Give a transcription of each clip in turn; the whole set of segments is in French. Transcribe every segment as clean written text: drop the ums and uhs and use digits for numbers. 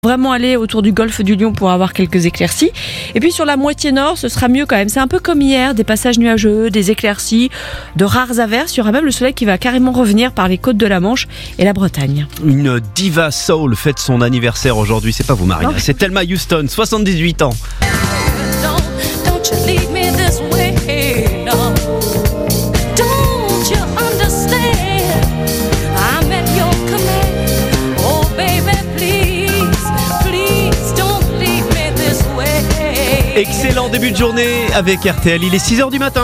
Vraiment aller autour du golfe du Lion pour avoir quelques éclaircies. Et puis sur la moitié nord, ce sera mieux quand même. C'est un peu comme hier, des passages nuageux, des éclaircies, de rares averses. Il y aura même le soleil qui va carrément revenir par les côtes de la Manche et la Bretagne. Une diva soul fête son anniversaire aujourd'hui. C'est pas vous, Marina. C'est Thelma Houston, 78 ans. Excellent début de journée avec RTL, il est 6h du matin.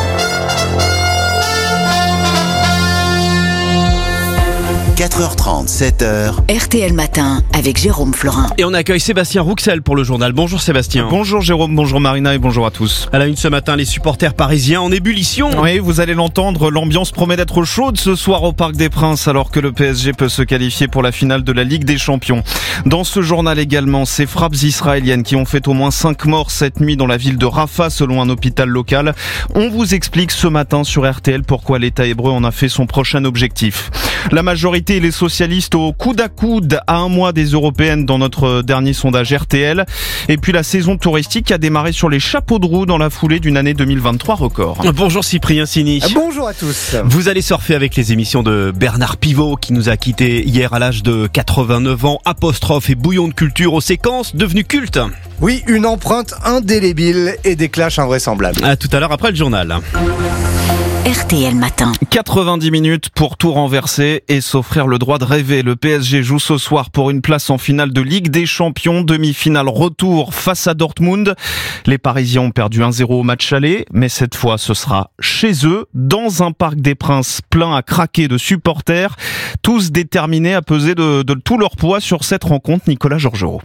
« 4h30, 7h. RTL Matin avec Jérôme Florin. Et on accueille Sébastien Rouxel pour le journal. Bonjour Sébastien. Bonjour Jérôme, bonjour Marina et bonjour à tous. À la une ce matin, les supporters parisiens en ébullition. Oui, vous allez l'entendre, l'ambiance promet d'être chaude ce soir au Parc des Princes alors que le PSG peut se qualifier pour la finale de la Ligue des Champions. Dans ce journal également, ces frappes israéliennes qui ont fait au moins 5 morts cette nuit dans la ville de Rafah selon un hôpital local. On vous explique ce matin sur RTL pourquoi l'État hébreu en a fait son prochain objectif. La majorité et les socialistes au coude à coude à un mois des européennes dans notre dernier sondage RTL. Et puis la saison touristique a démarré sur les chapeaux de roue dans la foulée d'une année 2023 record. Bonjour Cyprien Sini. Bonjour à tous. Vous allez surfer avec les émissions de Bernard Pivot qui nous a quittés hier à l'âge de 89 ans. Apostrophe et bouillon de culture aux séquences devenues cultes. Oui, une empreinte indélébile et des clashs invraisemblables. À tout à l'heure après le journal. RTL Matin. 90 minutes pour tout renverser et s'offrir le droit de rêver. Le PSG joue ce soir pour une place en finale de Ligue des Champions, demi-finale retour face à Dortmund. Les Parisiens ont perdu 1-0 au match aller, mais cette fois ce sera chez eux, dans un Parc des Princes plein à craquer de supporters, tous déterminés à peser de tout leur poids sur cette rencontre. Nicolas Georgerot.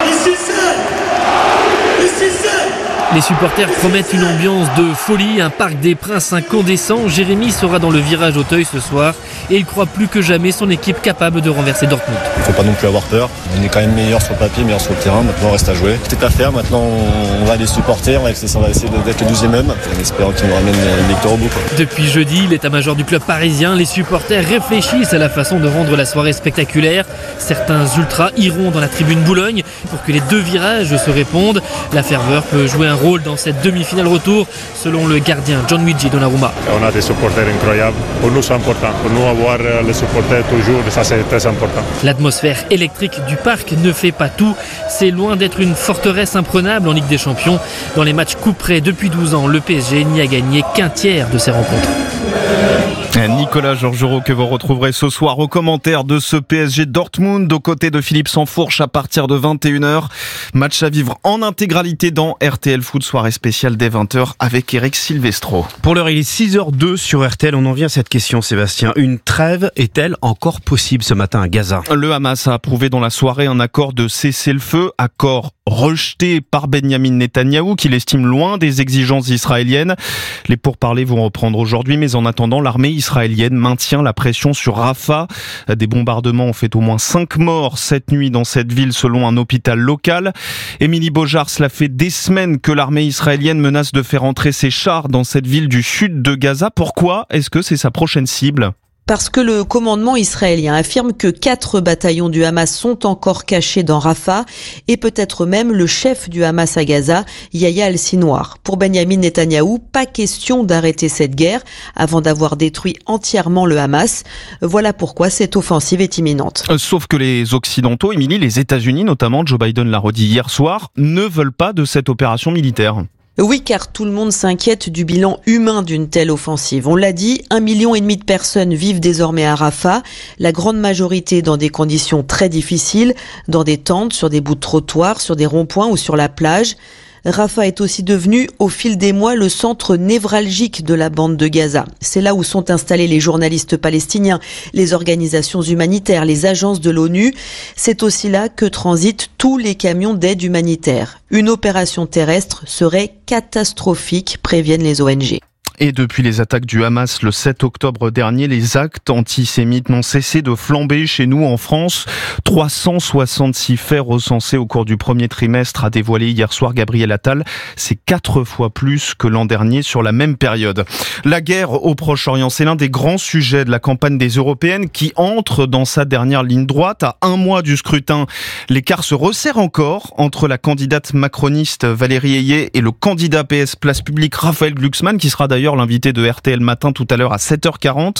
Les supporters promettent une ambiance de folie, un Parc des Princes incandescent. Jérémy sera dans le virage Auteuil ce soir et il croit plus que jamais son équipe capable de renverser Dortmund. Il ne faut pas non plus avoir peur. On est quand même meilleur sur le papier, meilleur sur le terrain. Maintenant, on reste à jouer. Tout est à faire. Maintenant, on va les supporter. On va essayer d'être le 12e homme en espérant qu'ils nous ramènent une victoire au bout. Depuis jeudi, l'état-major du club parisien, les supporters réfléchissent à la façon de rendre la soirée spectaculaire. Certains ultras iront dans la tribune Boulogne pour que les deux virages se répondent. La ferveur peut jouer un rôle dans cette demi-finale retour, selon le gardien Gianluigi Donnarumma. On a des supporters incroyables. Pour nous, c'est important. Pour nous, avoir les supporters toujours, ça c'est très important. L'atmosphère électrique du parc ne fait pas tout. C'est loin d'être une forteresse imprenable en Ligue des Champions. Dans les matchs couperets depuis 12 ans, le PSG n'y a gagné qu'un tiers de ses rencontres. Nicolas Georgerot que vous retrouverez ce soir aux commentaires de ce PSG Dortmund aux côtés de Philippe Sansfourche à partir de 21h. Match à vivre en intégralité dans RTL Foot, soirée spéciale dès 20h avec Eric Silvestro. Pour l'heure, il est 6h02 sur RTL. On en vient à cette question, Sébastien. Une trêve est-elle encore possible ce matin à Gaza ? Le Hamas a approuvé dans la soirée un accord de cessez-le-feu, accord rejeté par Benyamin Netanyahou, qu'il estime loin des exigences israéliennes. Les pourparlers vont reprendre aujourd'hui, mais en attendant, l'armée israélienne maintient la pression sur Rafah. Des bombardements ont fait au moins 5 morts cette nuit dans cette ville, selon un hôpital local. Émilie Beaujard, cela fait des semaines que l'armée israélienne menace de faire entrer ses chars dans cette ville du sud de Gaza. Pourquoi est-ce que c'est sa prochaine cible ? Parce que le commandement israélien affirme que 4 bataillons du Hamas sont encore cachés dans Rafah et peut-être même le chef du Hamas à Gaza, Yahya al-Sinwar. Pour Benyamin Netanyahou, pas question d'arrêter cette guerre avant d'avoir détruit entièrement le Hamas. Voilà pourquoi cette offensive est imminente. Sauf que les Occidentaux, Émilie, les États-Unis notamment, Joe Biden l'a redit hier soir, ne veulent pas de cette opération militaire. Oui, car tout le monde s'inquiète du bilan humain d'une telle offensive. On l'a dit, 1,5 million de personnes vivent désormais à Rafah, la grande majorité dans des conditions très difficiles, dans des tentes, sur des bouts de trottoir, sur des ronds-points ou sur la plage. Rafah est aussi devenu, au fil des mois, le centre névralgique de la bande de Gaza. C'est là où sont installés les journalistes palestiniens, les organisations humanitaires, les agences de l'ONU. C'est aussi là que transitent tous les camions d'aide humanitaire. Une opération terrestre serait catastrophique, préviennent les ONG. Et depuis les attaques du Hamas le 7 octobre dernier, les actes antisémites n'ont cessé de flamber chez nous en France. 366 faits recensés au cours du premier trimestre, a dévoilé hier soir Gabriel Attal. C'est 4 fois plus que l'an dernier sur la même période. La guerre au Proche-Orient, c'est l'un des grands sujets de la campagne des Européennes qui entre dans sa dernière ligne droite. À un mois du scrutin, l'écart se resserre encore entre la candidate macroniste Valérie Ayé et le candidat PS Place Publique Raphaël Glucksmann, qui sera d'ailleurs l'invité de RTL Matin tout à l'heure à 7h40.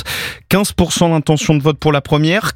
15% d'intention de vote pour la première,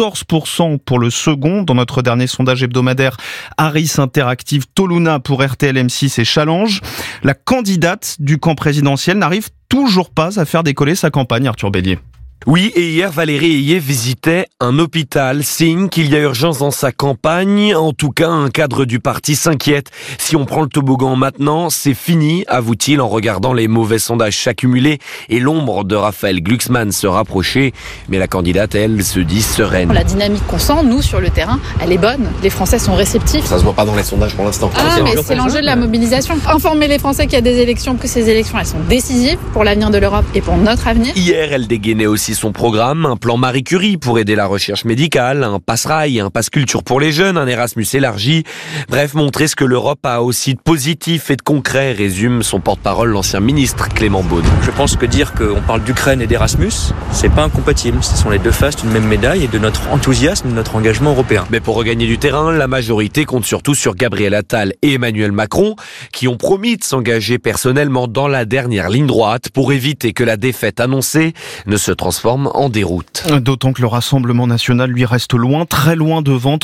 14% pour le second. Dans notre dernier sondage hebdomadaire Harris Interactive Toluna pour RTL M6 et Challenge, la candidate du camp présidentiel n'arrive toujours pas à faire décoller sa campagne, Arthur Bélier. Oui, et hier, Valérie Ayé visitait un hôpital, signe qu'il y a urgence dans sa campagne. En tout cas, un cadre du parti s'inquiète. Si on prend le toboggan maintenant, c'est fini, avoue-t-il en regardant les mauvais sondages s'accumuler et l'ombre de Raphaël Glucksmann se rapprocher. Mais la candidate, elle, se dit sereine. La dynamique qu'on sent, nous, sur le terrain, elle est bonne. Les Français sont réceptifs. Ça se voit pas dans les sondages pour l'instant. Mais c'est l'enjeu de la mobilisation. Informer les Français qu'il y a des élections, que ces élections, elles sont décisives pour l'avenir de l'Europe et pour notre avenir. Hier, elle dégainait aussi son programme, un plan Marie Curie pour aider la recherche médicale, un passe-rail, un passe culture pour les jeunes, un Erasmus élargi. Bref, montrer ce que l'Europe a aussi de positif et de concret, résume son porte-parole, l'ancien ministre Clément Beaune. Je pense que dire qu'on parle d'Ukraine et d'Erasmus, c'est pas incompatible. Ce sont les deux faces d'une même médaille et de notre enthousiasme, de notre engagement européen. Mais pour regagner du terrain, la majorité compte surtout sur Gabriel Attal et Emmanuel Macron, qui ont promis de s'engager personnellement dans la dernière ligne droite pour éviter que la défaite annoncée ne se transforme en déroute. D'autant que le Rassemblement national lui reste loin, très loin devant,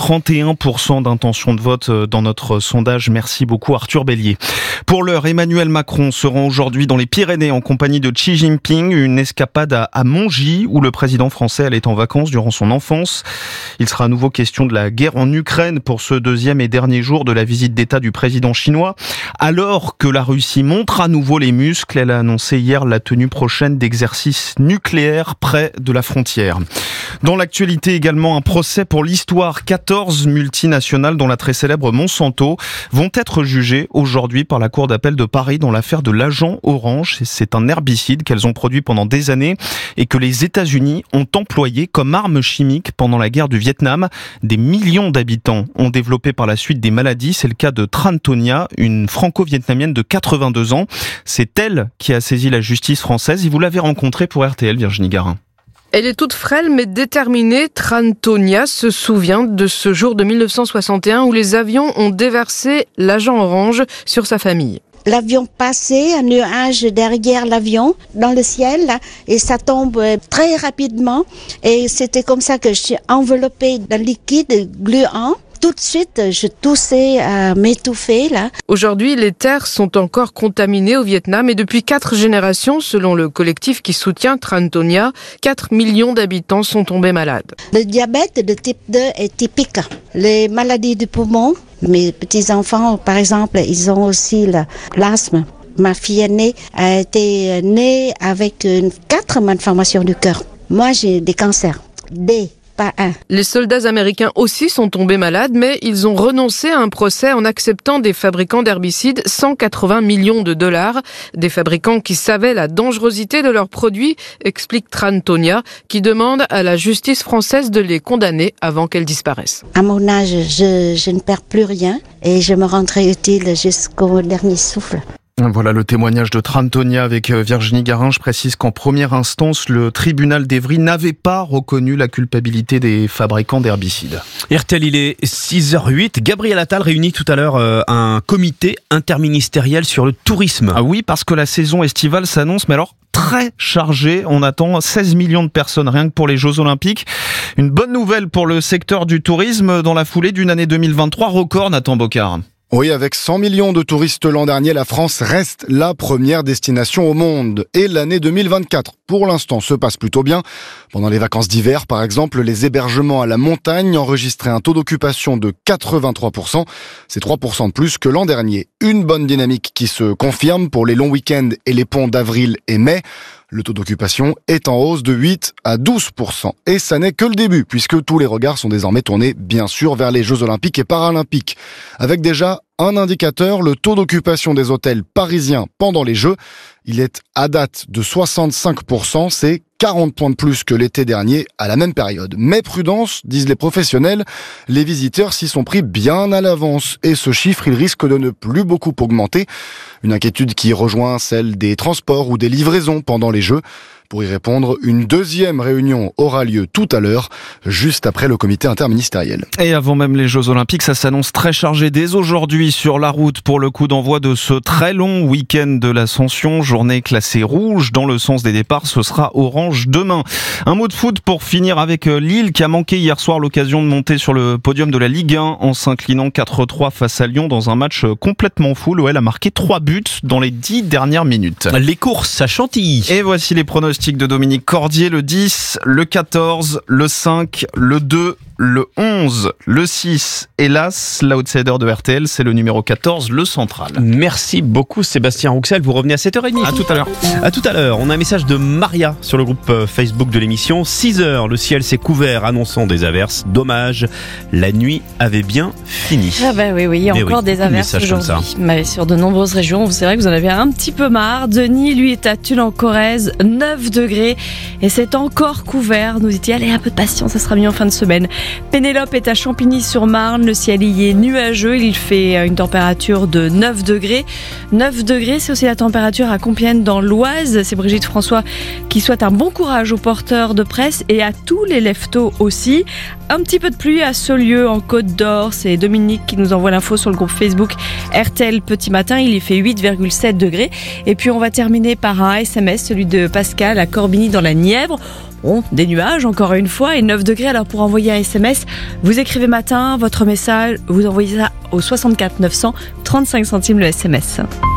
31% d'intention de vote dans notre sondage. Merci beaucoup Arthur Bélier. Pour l'heure, Emmanuel Macron se rend aujourd'hui dans les Pyrénées en compagnie de Xi Jinping, une escapade à Mongy où le président français allait en vacances durant son enfance. Il sera à nouveau question de la guerre en Ukraine pour ce deuxième et dernier jour de la visite d'État du président chinois. Alors que la Russie montre à nouveau les muscles, elle a annoncé hier la tenue prochaine d'exercices nucléaires près de la frontière. Dans l'actualité également, un procès pour l'histoire. 14 multinationales, dont la très célèbre Monsanto, vont être jugées aujourd'hui par la Cour d'appel de Paris dans l'affaire de l'agent orange. C'est un herbicide qu'elles ont produit pendant des années et que les États-Unis ont employé comme arme chimique pendant la guerre du Vietnam. Des millions d'habitants ont développé par la suite des maladies. C'est le cas de Tran Tonia, une franco-vietnamienne de 82 ans. C'est elle qui a saisi la justice française et vous l'avez rencontrée pour RTL, Virginie Garin. Elle est toute frêle mais déterminée. Tran Tonia se souvient de ce jour de 1961 où les avions ont déversé l'agent orange sur sa famille. L'avion passait, un nuage derrière l'avion, dans le ciel, là, et ça tombe très rapidement. Et c'était comme ça que je suis enveloppée d'un liquide gluant. Tout de suite, je toussais à m'étouffer, là. Aujourd'hui, les terres sont encore contaminées au Vietnam et depuis 4 générations, selon le collectif qui soutient Tran Tonia, 4 millions d'habitants sont tombés malades. Le diabète de type 2 est typique. Les maladies du poumon, mes petits-enfants, par exemple, ils ont aussi l'asthme. Ma fille aînée a été née avec 4 malformations du cœur. Moi, j'ai des cancers. Les soldats américains aussi sont tombés malades, mais ils ont renoncé à un procès en acceptant des fabricants d'herbicides 180 millions de dollars. Des fabricants qui savaient la dangerosité de leurs produits, explique Tran Tonia, qui demande à la justice française de les condamner avant qu'elles disparaissent. À mon âge, je ne perds plus rien et je me rendrai utile jusqu'au dernier souffle. Voilà le témoignage de Tran Tonia avec Virginie Garin. Je précise qu'en première instance, le tribunal d'Evry n'avait pas reconnu la culpabilité des fabricants d'herbicides. RTL, il est 6h08. Gabriel Attal réunit tout à l'heure un comité interministériel sur le tourisme. Ah oui, parce que la saison estivale s'annonce, mais alors très chargée. On attend 16 millions de personnes rien que pour les Jeux Olympiques. Une bonne nouvelle pour le secteur du tourisme dans la foulée d'une année 2023 record, Nathan Bocard. Oui, avec 100 millions de touristes l'an dernier, la France reste la première destination au monde. Et l'année 2024, pour l'instant, se passe plutôt bien. Pendant les vacances d'hiver, par exemple, les hébergements à la montagne enregistraient un taux d'occupation de 83%. C'est 3% de plus que l'an dernier. Une bonne dynamique qui se confirme pour les longs week-ends et les ponts d'avril et mai. Le taux d'occupation est en hausse de 8 à 12%. Et ça n'est que le début, puisque tous les regards sont désormais tournés, bien sûr, vers les Jeux Olympiques et Paralympiques. Avec déjà un indicateur, le taux d'occupation des hôtels parisiens pendant les Jeux. Il est à date de 65%, c'est 40 points de plus que l'été dernier à la même période. Mais prudence, disent les professionnels, les visiteurs s'y sont pris bien à l'avance et ce chiffre, il risque de ne plus beaucoup augmenter. Une inquiétude qui rejoint celle des transports ou des livraisons pendant les Jeux. Pour y répondre, une deuxième réunion aura lieu tout à l'heure, juste après le comité interministériel. Et avant même les Jeux Olympiques, ça s'annonce très chargé dès aujourd'hui sur la route pour le coup d'envoi de ce très long week-end de l'Ascension. Journée classée rouge dans le sens des départs, ce sera orange demain. Un mot de foot pour finir avec Lille qui a manqué hier soir l'occasion de monter sur le podium de la Ligue 1 en s'inclinant 4-3 face à Lyon dans un match complètement fou. L'OL a marqué 3 buts dans les 10 dernières minutes. Les courses à Chantilly. Et voici les pronostics de Dominique Cordier, le 10, le 14, le 5, le 2, le 11, le 6. Hélas, l'outsider de RTL, c'est le numéro 14, le central. Merci beaucoup Sébastien Rouxel, vous revenez à 7h30. À tout à l'heure. À tout à l'heure, on a un message de Maria sur le groupe Facebook de l'émission. 6h, le ciel s'est couvert annonçant des averses. Dommage, la nuit avait bien fini. Ah bah oui, il y a encore des averses aujourd'hui. Mais sur de nombreuses régions, c'est vrai que vous en avez un petit peu marre. Denis, lui, est à Tulle en Corrèze, 9 degrés et c'est encore couvert. Nous dit allez, un peu de patience, ça sera mieux en fin de semaine. Pénélope est à Champigny-sur-Marne, le ciel y est nuageux, il fait une température de 9 degrés. 9 degrés, c'est aussi la température à Compiègne dans l'Oise. C'est Brigitte François qui souhaite un bon courage aux porteurs de presse et à tous les leftos aussi. Un petit peu de pluie à Saulieu en Côte d'Or, c'est Dominique qui nous envoie l'info sur le groupe Facebook RTL Petit Matin, il y fait 8,7 degrés. Et puis on va terminer par un SMS, celui de Pascal à Corbigny dans la Nièvre. Bon, des nuages encore une fois et 9 degrés. Alors pour envoyer un SMS, vous écrivez matin, votre message, vous envoyez ça au 64 900, 35 centimes le SMS.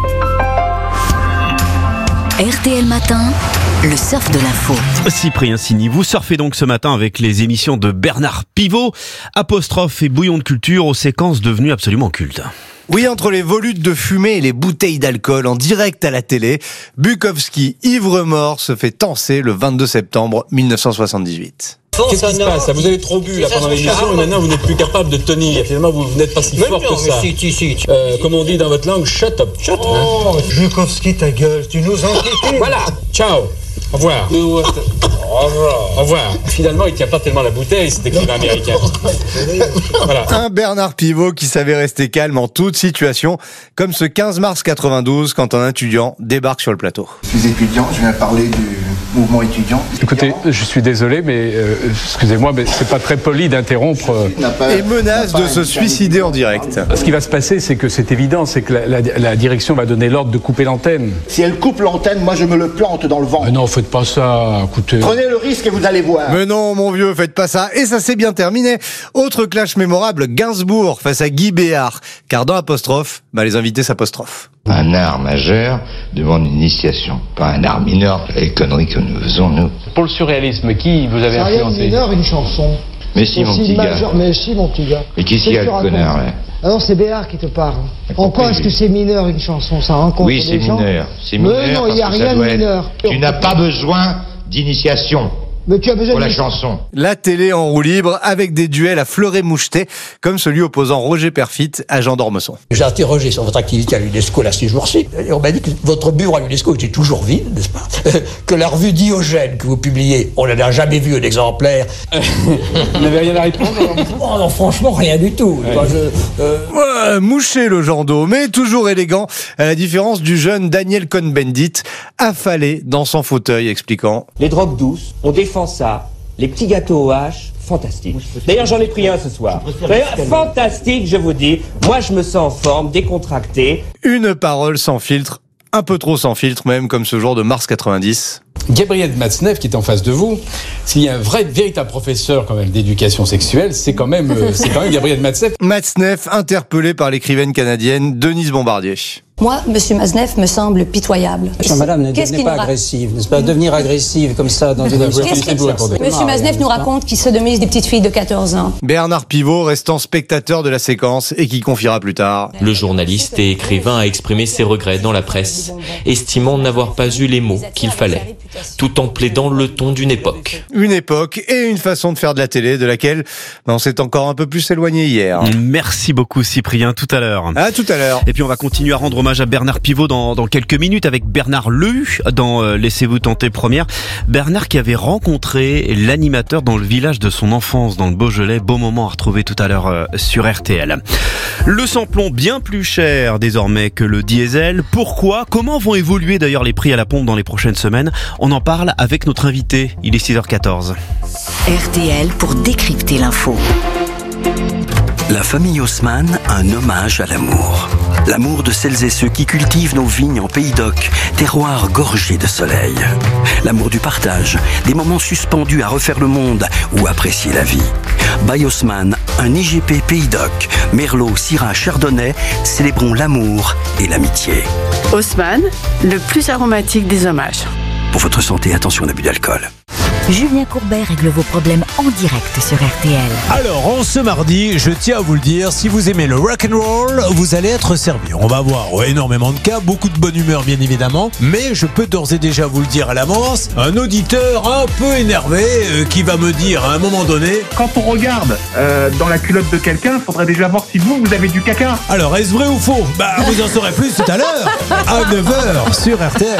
RTL Matin, le surf de l'info. Cyprien Signy, vous surfez donc ce matin avec les émissions de Bernard Pivot, Apostrophe et Bouillon de culture aux séquences devenues absolument cultes. Oui, entre les volutes de fumée et les bouteilles d'alcool en direct à la télé, Bukowski, ivre-mort, se fait tancer le 22 septembre 1978. Qu'est-ce qui se passe? Vous avez trop bu là pendant l'émission et maintenant vous n'êtes plus capable de tenir. Finalement, vous n'êtes pas si fort que ça. Comme on dit dans votre langue, shut up. Shut up. Oh, Bukowski, ta gueule, tu nous enquières. Voilà, ciao. Au revoir. Au revoir. Finalement, il tient pas tellement la bouteille, cet écrivain américain. Voilà. Un Bernard Pivot qui savait rester calme en toute situation, comme ce 15 mars 92 quand un étudiant débarque sur le plateau. Je suis étudiant, je viens parler du mouvement étudiant. Écoutez, je suis désolé, mais excusez-moi, mais c'est pas très poli d'interrompre. Et menace de se suicider en direct. Ce qui va se passer, c'est que c'est évident, c'est que la direction va donner l'ordre de couper l'antenne. Si elle coupe l'antenne, moi je me le plante dans le ventre. Non, faites pas ça, écoutez. Prenez le risque et vous allez voir. Mais non, mon vieux, faites pas ça. Et ça s'est bien terminé. Autre clash mémorable, Gainsbourg face à Guy Béard. Car dans Apostrophe, les invités s'apostrophent. Un art majeur demande une initiation, pas un art mineur, les conneries que nous faisons, nous. Pour le surréalisme, qui vous avez influencé? C'est rien mineur, une chanson. Mais si, mon petit gars. Mais si, mon petit gars. Mais qui c'est le connard, là? Alors c'est Béard qui te parle. En quoi est-ce que c'est mineur une chanson? Ça rencontre oui, c'est mineur. C'est mineur. Mais non, il n'y a rien de mineur. Tu n'as pas besoin d'initiation. Mais tu as besoin pour la chanson. La télé en roue libre avec des duels à fleuret moucheté, comme celui opposant Roger Perfit à Jean d'Ormesson. J'ai interrogé sur votre activité à l'UNESCO là ces jours-ci. Et on m'a dit que votre bureau à l'UNESCO était toujours vide, n'est-ce pas? Que la revue Diogène que vous publiez, on n'a jamais vu un exemplaire. Vous n'avez rien à répondre? Oh non, franchement, rien du tout. Ouais. Moi, Ouais, mouché le Jando, mais toujours élégant, à la différence du jeune Daniel Cohn-Bendit, affalé dans son fauteuil, expliquant: les drogues douces, on défend ça. Les petits gâteaux aux haches, fantastique. D'ailleurs, j'en ai pris un ce soir. D'ailleurs, fantastique, je vous dis. Moi, je me sens en forme, décontracté. Une parole sans filtre, un peu trop sans filtre même, comme ce jour de mars 90. Gabriel Matzneff qui est en face de vous, s'il y a un véritable professeur quand même d'éducation sexuelle, c'est quand même Gabriel Matzneff. Matzneff interpellé par l'écrivaine canadienne Denise Bombardier. Moi, M. Matzneff me semble pitoyable. Madame, ne devenez pas agressive, n'est-ce pas? Devenir agressive comme ça dans une émission. M. Matzneff nous raconte qu'il sodomise des petites filles de 14 ans. Bernard Pivot restant spectateur de la séquence et qui confiera plus tard: le journaliste et écrivain a exprimé ses regrets dans la presse, estimant n'avoir pas eu les mots qu'il fallait. tout en plaidant le ton d'une époque. Une époque et une façon de faire de la télé de laquelle on s'est encore un peu plus éloigné hier. Merci beaucoup Cyprien, tout à l'heure. À tout à l'heure. Et puis on va continuer à rendre hommage à Bernard Pivot dans quelques minutes avec Bernard Lehu dans Laissez-vous tenter première. Bernard qui avait rencontré l'animateur dans le village de son enfance dans le Beaujolais. Beau moment à retrouver tout à l'heure sur RTL. Le samplon bien plus cher désormais que le diesel. Pourquoi ? Comment vont évoluer d'ailleurs les prix à la pompe dans les prochaines semaines ? On en parle avec notre invité. Il est 6h14. RTL pour décrypter l'info. La famille Haussmann, un hommage à l'amour. L'amour de celles et ceux qui cultivent nos vignes en Pays d'Oc, terroir gorgé de soleil. L'amour du partage, des moments suspendus à refaire le monde ou apprécier la vie. By Haussmann, un IGP Pays d'Oc, Merlot, Syrah, Chardonnay, célébrons l'amour et l'amitié. Haussmann, le plus aromatique des hommages. Pour votre santé, attention à l'abus d'alcool. Julien Courbet règle vos problèmes en direct sur RTL. Alors, en ce mardi, je tiens à vous le dire, si vous aimez le rock'n'roll, vous allez être servi. On va voir énormément de cas, beaucoup de bonne humeur bien évidemment, mais je peux d'ores et déjà vous le dire à l'avance, un auditeur un peu énervé qui va me dire à un moment donné... Quand on regarde dans la culotte de quelqu'un, il faudrait déjà voir si vous avez du caca. Alors, est-ce vrai ou faux ? Vous en saurez plus tout à l'heure, à 9h sur RTL.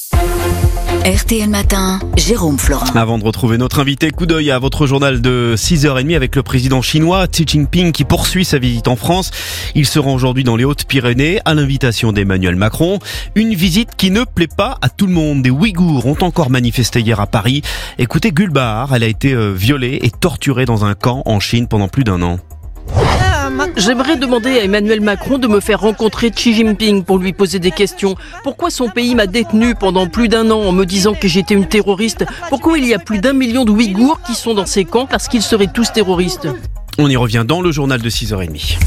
RTL Matin, Jérôme Florent. Avant de retrouver notre invité, coup d'œil à votre journal de 6h30 avec le président chinois Xi Jinping qui poursuit sa visite en France. Il se rend aujourd'hui dans les Hautes-Pyrénées à l'invitation d'Emmanuel Macron. Une visite qui ne plaît pas à tout le monde. Des Ouïghours ont encore manifesté hier à Paris. Écoutez Gulbahar, elle a été violée et torturée dans un camp en Chine pendant plus d'1 an. J'aimerais demander à Emmanuel Macron de me faire rencontrer Xi Jinping pour lui poser des questions. Pourquoi son pays m'a détenu pendant plus d'1 an en me disant que j'étais une terroriste ? Pourquoi il y a plus d'1 million de Ouïghours qui sont dans ces camps parce qu'ils seraient tous terroristes ? On y revient dans le journal de 6h30.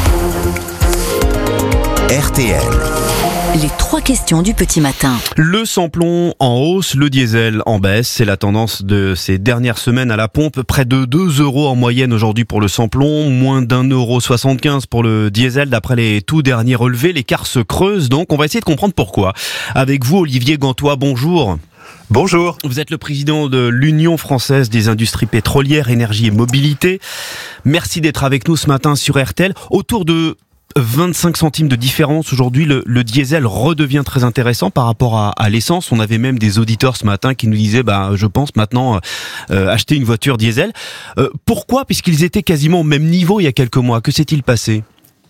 RTL. Les 3 questions du petit matin. Le samplon en hausse, le diesel en baisse. C'est la tendance de ces dernières semaines à la pompe. Près de 2 € en moyenne aujourd'hui pour le samplon. Moins d'1,75 € pour le diesel. D'après les tout derniers relevés, l'écart se creuse. Donc, on va essayer de comprendre pourquoi. Avec vous, Olivier Gantois, bonjour. Bonjour. Vous êtes le président de l'Union française des industries pétrolières, énergie et mobilité. Merci d'être avec nous ce matin sur RTL. Autour de 25 centimes de différence aujourd'hui, le diesel redevient très intéressant par rapport à l'essence. On avait même des auditeurs ce matin qui nous disaient je pense maintenant acheter une voiture diesel. Pourquoi ? Puisqu'ils étaient quasiment au même niveau il y a quelques mois. Que s'est-il passé ?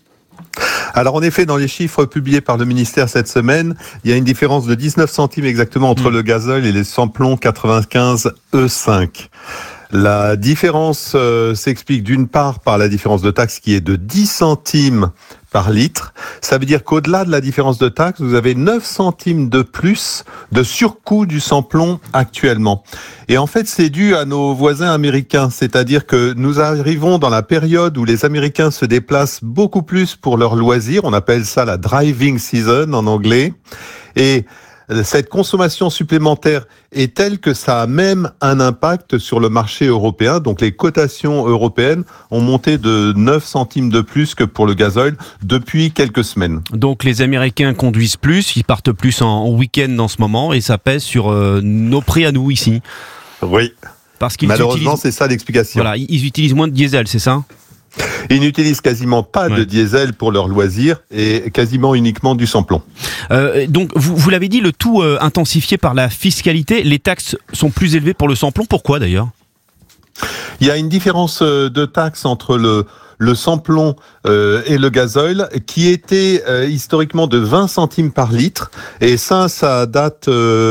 Alors en effet, dans les chiffres publiés par le ministère cette semaine, il y a une différence de 19 centimes exactement entre le gazole et les samplons 95 E5. La différence s'explique d'une part par la différence de taxe qui est de 10 centimes par litre. Ça veut dire qu'au-delà de la différence de taxe, vous avez 9 centimes de plus de surcoût du samplon actuellement. Et en fait, c'est dû à nos voisins américains. C'est-à-dire que nous arrivons dans la période où les Américains se déplacent beaucoup plus pour leurs loisirs. On appelle ça la driving season en anglais. Et cette consommation supplémentaire est telle que ça a même un impact sur le marché européen. Donc les cotations européennes ont monté de 9 centimes de plus que pour le gazole depuis quelques semaines. Donc les Américains conduisent plus, ils partent plus en week-end en ce moment et ça pèse sur nos prix à nous ici. Oui, parce qu'ils malheureusement c'est ça l'explication. Voilà, ils utilisent moins de diesel, c'est ça ? Ils n'utilisent quasiment pas de diesel pour leurs loisirs et quasiment uniquement du samplon. Donc, vous l'avez dit, le tout intensifié par la fiscalité. Les taxes sont plus élevées pour le samplon. Pourquoi d'ailleurs ? Il y a une différence de taxe entre le samplon et le gazole qui était historiquement de 20 centimes par litre et ça date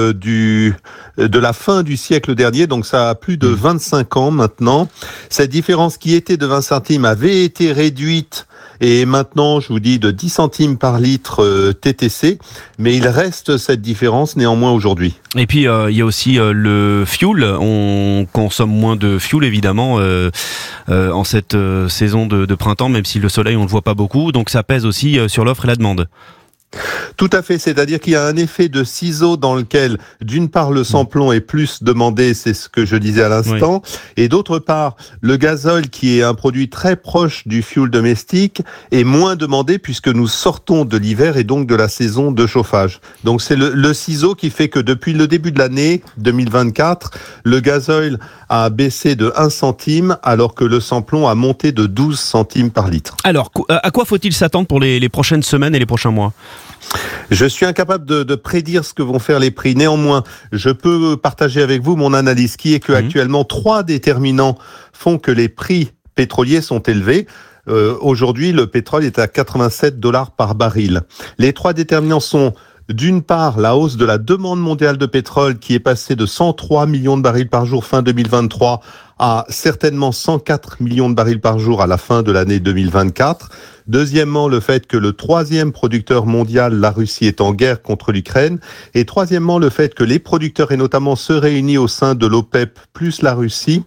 de la fin du siècle dernier, donc ça a plus de 25 ans maintenant. Cette différence qui était de 20 centimes avait été réduite et maintenant, je vous dis, de 10 centimes par litre TTC, mais il reste cette différence néanmoins aujourd'hui. Et puis, il y a aussi le fuel. On consomme moins de fuel, évidemment, en cette saison de printemps, même si le soleil, on ne le voit pas beaucoup. Donc, ça pèse aussi sur l'offre et la demande. Tout à fait, c'est-à-dire qu'il y a un effet de ciseau dans lequel, d'une part, le sans-plomb est plus demandé, c'est ce que je disais à l'instant, et d'autre part, le gazole, qui est un produit très proche du fioul domestique, est moins demandé puisque nous sortons de l'hiver et donc de la saison de chauffage. Donc c'est le ciseau qui fait que depuis le début de l'année 2024, le gazole a baissé de 1 centime alors que le sans-plomb a monté de 12 centimes par litre. Alors, à quoi faut-il s'attendre pour les prochaines semaines et les prochains mois ? Je suis incapable de prédire ce que vont faire les prix. Néanmoins, je peux partager avec vous mon analyse qui est que actuellement 3 déterminants font que les prix pétroliers sont élevés. Aujourd'hui, le pétrole est à $87 par baril. Les 3 déterminants sont d'une part, la hausse de la demande mondiale de pétrole qui est passée de 103 millions de barils par jour fin 2023 à certainement 104 millions de barils par jour à la fin de l'année 2024. Deuxièmement, le fait que le 3e producteur mondial, la Russie, est en guerre contre l'Ukraine. Et troisièmement, le fait que les producteurs, et notamment ceux réunis au sein de l'OPEP plus la Russie,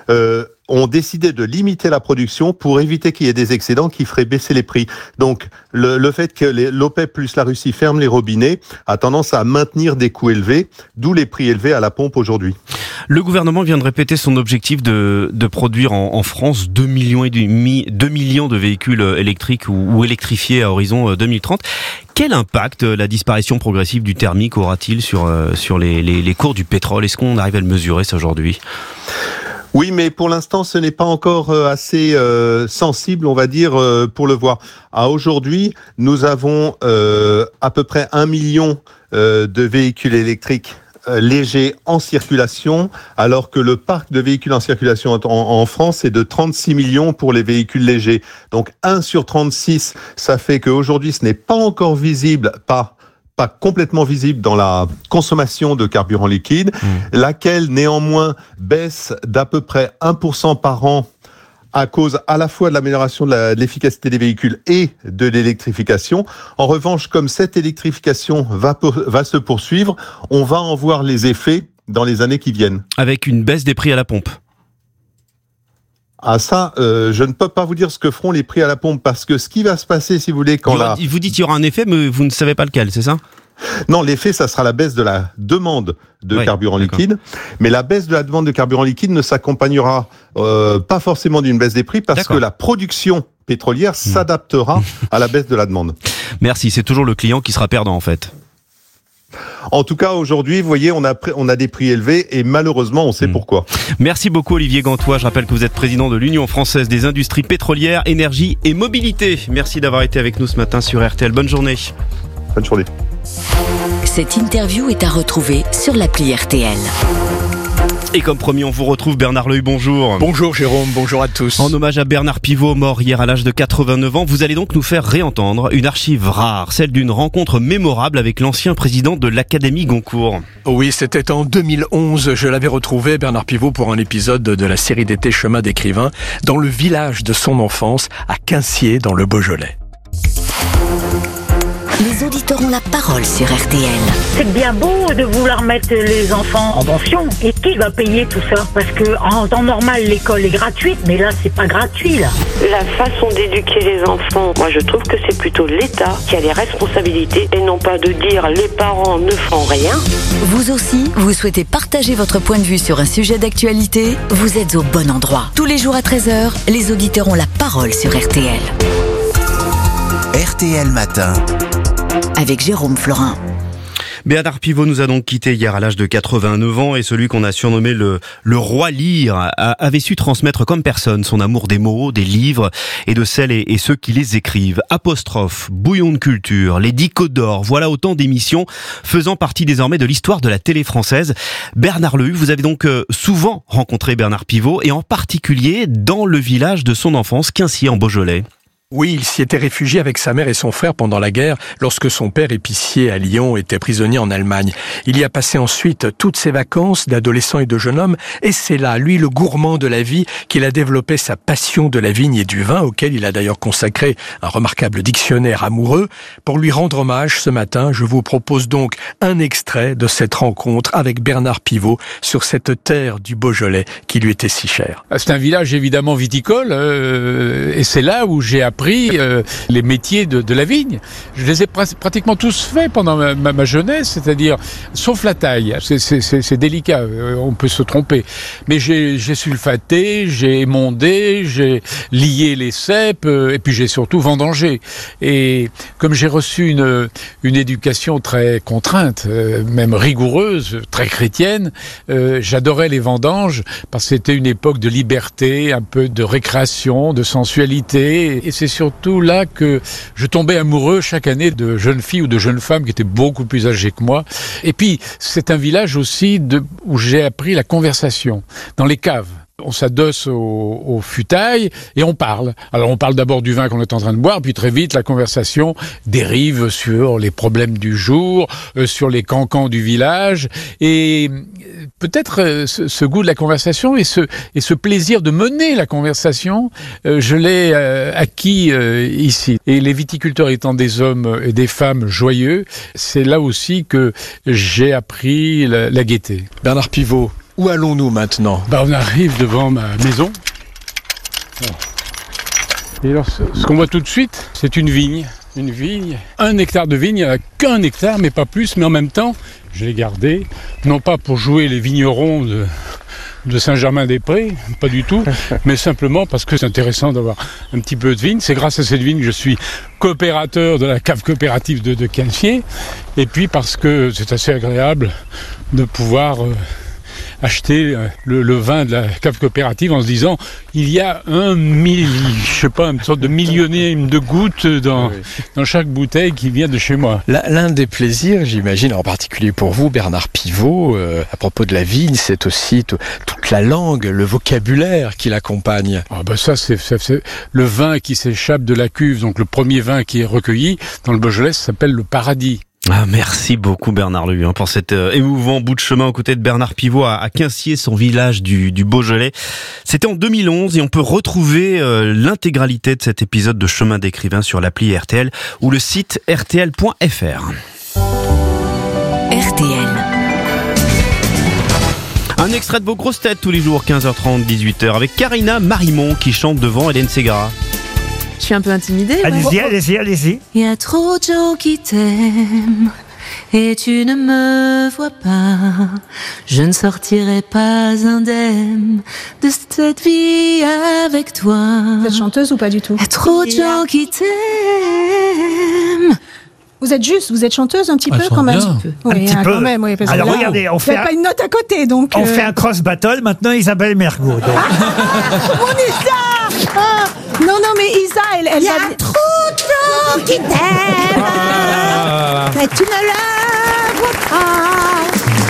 ont décidé de limiter la production pour éviter qu'il y ait des excédents qui feraient baisser les prix. Donc, le fait que l'OPEP plus la Russie ferme les robinets a tendance à maintenir des coûts élevés, d'où les prix élevés à la pompe aujourd'hui. Le gouvernement vient de répéter son objectif de produire en France 2 millions de véhicules électriques ou électrifiés à horizon 2030. Quel impact la disparition progressive du thermique aura-t-il sur les cours du pétrole ? Est-ce qu'on arrive à le mesurer ça aujourd'hui ? Oui, mais pour l'instant, ce n'est pas encore assez sensible, on va dire, pour le voir. À aujourd'hui, nous avons à peu près 1 million de véhicules électriques légers en circulation, alors que le parc de véhicules en circulation en France est de 36 millions pour les véhicules légers. Donc 1 sur 36, ça fait qu'aujourd'hui, ce n'est pas encore visible, pas complètement visible dans la consommation de carburant liquide, laquelle néanmoins baisse d'à peu près 1% par an à cause à la fois de l'amélioration de l'efficacité des véhicules et de l'électrification. En revanche, comme cette électrification va se poursuivre, on va en voir les effets dans les années qui viennent. Avec une baisse des prix à la pompe. Ah ça, je ne peux pas vous dire ce que feront les prix à la pompe, parce que ce qui va se passer, si vous voulez, Vous dites qu'il y aura un effet, mais vous ne savez pas lequel, c'est ça ? Non, l'effet, ça sera la baisse de la demande de carburant liquide. Mais la baisse de la demande de carburant liquide ne s'accompagnera pas forcément d'une baisse des prix, parce que la production pétrolière s'adaptera à la baisse de la demande. Merci, c'est toujours le client qui sera perdant en fait. En tout cas, aujourd'hui, vous voyez, on a des prix élevés et malheureusement, on sait pourquoi. Merci beaucoup Olivier Gantois. Je rappelle que vous êtes président de l'Union française des industries pétrolières, énergie et mobilité. Merci d'avoir été avec nous ce matin sur RTL. Bonne journée. Bonne journée. Cette interview est à retrouver sur l'appli RTL. Et comme promis, on vous retrouve Bernard Leuil, bonjour. Bonjour Jérôme, bonjour à tous. En hommage à Bernard Pivot, mort hier à l'âge de 89 ans, vous allez donc nous faire réentendre une archive rare, celle d'une rencontre mémorable avec l'ancien président de l'Académie Goncourt. Oui, c'était en 2011, je l'avais retrouvé, Bernard Pivot, pour un épisode de la série d'été Chemin d'écrivain, dans le village de son enfance, à Quincier, dans le Beaujolais. Les auditeurs ont la parole sur RTL. C'est bien beau de vouloir mettre les enfants en pension. Et qui va payer tout ça ? Parce que en temps normal, l'école est gratuite, mais là, c'est pas gratuit, là. La façon d'éduquer les enfants, moi je trouve que c'est plutôt l'État qui a les responsabilités et non pas de dire les parents ne font rien. Vous aussi, vous souhaitez partager votre point de vue sur un sujet d'actualité ? Vous êtes au bon endroit. Tous les jours à 13h, les auditeurs ont la parole sur RTL. RTL Matin. Avec Jérôme Florin. Bernard Pivot nous a donc quitté hier à l'âge de 89 ans et celui qu'on a surnommé le roi lyre avait su transmettre comme personne son amour des mots, des livres et de celles et ceux qui les écrivent. Apostrophe, bouillon de culture, les 10 Côtes d'Or, voilà autant d'émissions faisant partie désormais de l'histoire de la télé française. Bernard Leuil, vous avez donc souvent rencontré Bernard Pivot et en particulier dans le village de son enfance, Quincier en Beaujolais. Oui, il s'y était réfugié avec sa mère et son frère pendant la guerre, lorsque son père, épicier à Lyon, était prisonnier en Allemagne. Il y a passé ensuite toutes ses vacances d'adolescent et de jeune homme, et c'est là, lui, le gourmand de la vie, qu'il a développé sa passion de la vigne et du vin, auquel il a d'ailleurs consacré un remarquable dictionnaire amoureux. Pour lui rendre hommage ce matin, je vous propose donc un extrait de cette rencontre avec Bernard Pivot sur cette terre du Beaujolais qui lui était si chère. C'est un village évidemment viticole, et c'est là où j'ai appris appris les métiers de la vigne. Je les ai pratiquement tous faits pendant ma jeunesse, c'est-à-dire, sauf la taille. C'est délicat, on peut se tromper. Mais j'ai sulfaté, j'ai émondé, j'ai lié les ceps, et puis j'ai surtout vendangé. Et comme j'ai reçu une éducation très contrainte, même rigoureuse, très chrétienne, j'adorais les vendanges parce que c'était une époque de liberté, un peu de récréation, de sensualité. Et c'est surtout là que je tombais amoureux chaque année de jeunes filles ou de jeunes femmes qui étaient beaucoup plus âgées que moi. Et puis, c'est un village aussi où j'ai appris la conversation, dans les caves. On s'adosse au futail et on parle. Alors on parle d'abord du vin qu'on est en train de boire, puis très vite la conversation dérive sur les problèmes du jour, sur les cancans du village. Et peut-être ce goût de la conversation et ce plaisir de mener la conversation, je l'ai acquis ici. Et les viticulteurs étant des hommes et des femmes joyeux, c'est là aussi que j'ai appris la gaieté. Bernard Pivot, où allons-nous maintenant ? On arrive devant ma maison. Et alors, ce qu'on voit tout de suite, c'est une vigne. Une vigne, 1 hectare de vigne, il n'y a qu'1 hectare, mais pas plus. Mais en même temps, je l'ai gardé, non pas pour jouer les vignerons de Saint-Germain-des-Prés, pas du tout, mais simplement parce que c'est intéressant d'avoir un petit peu de vigne. C'est grâce à cette vigne que je suis coopérateur de la cave coopérative de Cannefier. Et puis parce que c'est assez agréable de pouvoir acheter le vin de la cave coopérative en se disant il y a une sorte de millionième de gouttes dans chaque bouteille qui vient de chez moi. L'un des plaisirs, j'imagine, en particulier pour vous, Bernard Pivot, à propos de la vigne, c'est aussi toute la langue, le vocabulaire qui l'accompagne. Ça, c'est le vin qui s'échappe de la cuve. Donc le premier vin qui est recueilli dans le Beaujolais s'appelle le Paradis. Merci beaucoup Bernard Luy pour cet émouvant bout de chemin aux côtés de Bernard Pivot à Quincier, son village du Beaujolais. C'était en 2011 et on peut retrouver l'intégralité de cet épisode de Chemin d'écrivain sur l'appli RTL ou le site rtl.fr. RTL. Un extrait de vos grosses têtes tous les jours, 15h30, 18h, avec Karina Marimon qui chante devant Hélène Ségara. Je suis un peu intimidée. Allez-y. Il y a trop de gens qui t'aiment et tu ne me vois pas. Je ne sortirai pas indemne de cette vie avec toi. Vous êtes chanteuse ou pas du tout? Il y a trop de gens qui t'aiment. Vous êtes chanteuse un petit peu quand même. Un petit peu. Quand même, oui, parce alors que là, regardez, vous n'avez pas une note à côté, donc. On fait un cross battle maintenant, Isabelle Mergo. Mon Isa Non, mais Isa, elle Il y a trop de gens qui t'aiment, mais tu ne le vois pas.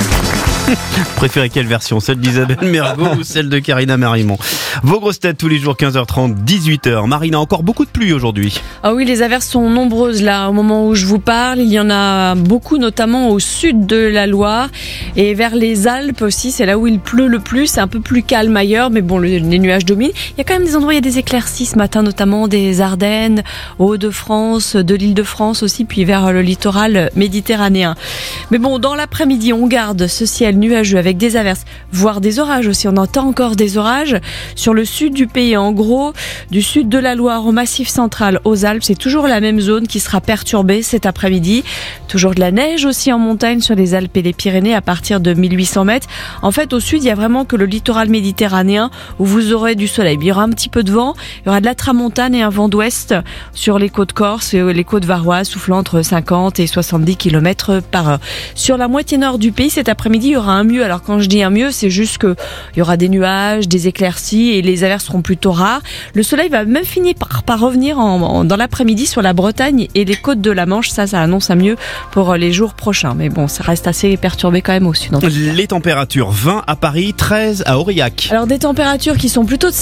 Préférez quelle version, celle d'Isabelle Mergo ou celle de Karina Marimon? Vos grosses têtes tous les jours, 15h30, 18h. Marina, encore beaucoup de pluie aujourd'hui. Ah oui, les averses sont nombreuses là au moment où je vous parle. Il y en a beaucoup, notamment au sud de la Loire et vers les Alpes aussi. C'est là où il pleut le plus. C'est un peu plus calme ailleurs, mais bon, les nuages dominent. Il y a quand même des endroits où il y a des éclaircies ce matin, notamment des Ardennes, Hauts-de-France, de l'Île-de-France aussi, puis vers le littoral méditerranéen. Mais bon, dans l'après-midi, on garde ce ciel nuageux avec des averses, voire des orages aussi. On entend encore des orages sur le sud du pays. En gros, du sud de la Loire au Massif central, aux Alpes, c'est toujours la même zone qui sera perturbée cet après-midi. Toujours de la neige aussi en montagne sur les Alpes et les Pyrénées à partir de 1800 mètres. En fait, au sud, il y a vraiment que le littoral méditerranéen où vous aurez du soleil. Il y aura un petit peu de vent, il y aura de la tramontane et un vent d'ouest sur les côtes corses et les côtes varoises soufflant entre 50 et 70 km par heure. Sur la moitié nord du pays, cet après-midi, il y aura un mieux. Alors quand je dis un mieux, c'est juste que il y aura des nuages, des éclaircies et les averses seront plutôt rares. Le soleil va même finir par revenir dans l'après-midi sur la Bretagne et les côtes de la Manche. Ça annonce un mieux pour les jours prochains. Mais bon, ça reste assez perturbé quand même au sud. Les températures, 20 à Paris, 13 à Aurillac. Alors des températures qui seront plutôt de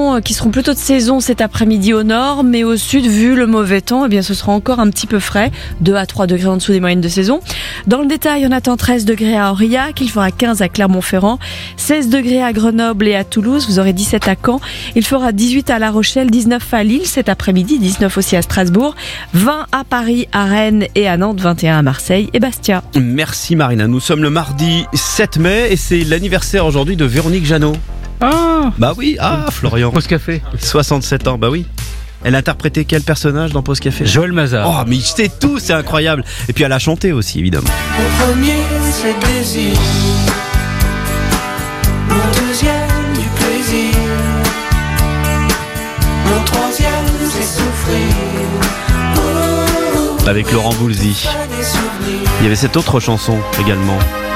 saison cet après-midi au nord, mais au sud, vu le mauvais temps, eh bien ce sera encore un petit peu frais, 2 à 3 degrés en dessous des moyennes de saison. Dans le détail, on attend 13 degrés à Aurillac, il fera 15 à Clermont-Ferrand, 16 degrés à Grenoble et à Toulouse, vous aurez 17 à Caen, il fera 18 à La Rochelle, 19 à Lille cet après-midi, 19 aussi à Strasbourg, 20 à Paris, à Rennes et à Nantes, 21 à Marseille et Bastia. Merci Marina, nous sommes le mardi 7 mai et c'est l'anniversaire aujourd'hui de Véronique Jeannot. Ah Bah oui, Florian. Pause café. 67 ans, bah oui. Elle a interprété quel personnage dans Pause Café? Joël Mazar. Oh, mais il sait tout, c'est incroyable. Et puis elle a chanté aussi, évidemment. Mon premier, c'est le désir. Mon deuxième, du plaisir. Mon troisième, c'est souffrir. Avec Laurent Voulzy. Il y avait cette autre chanson également.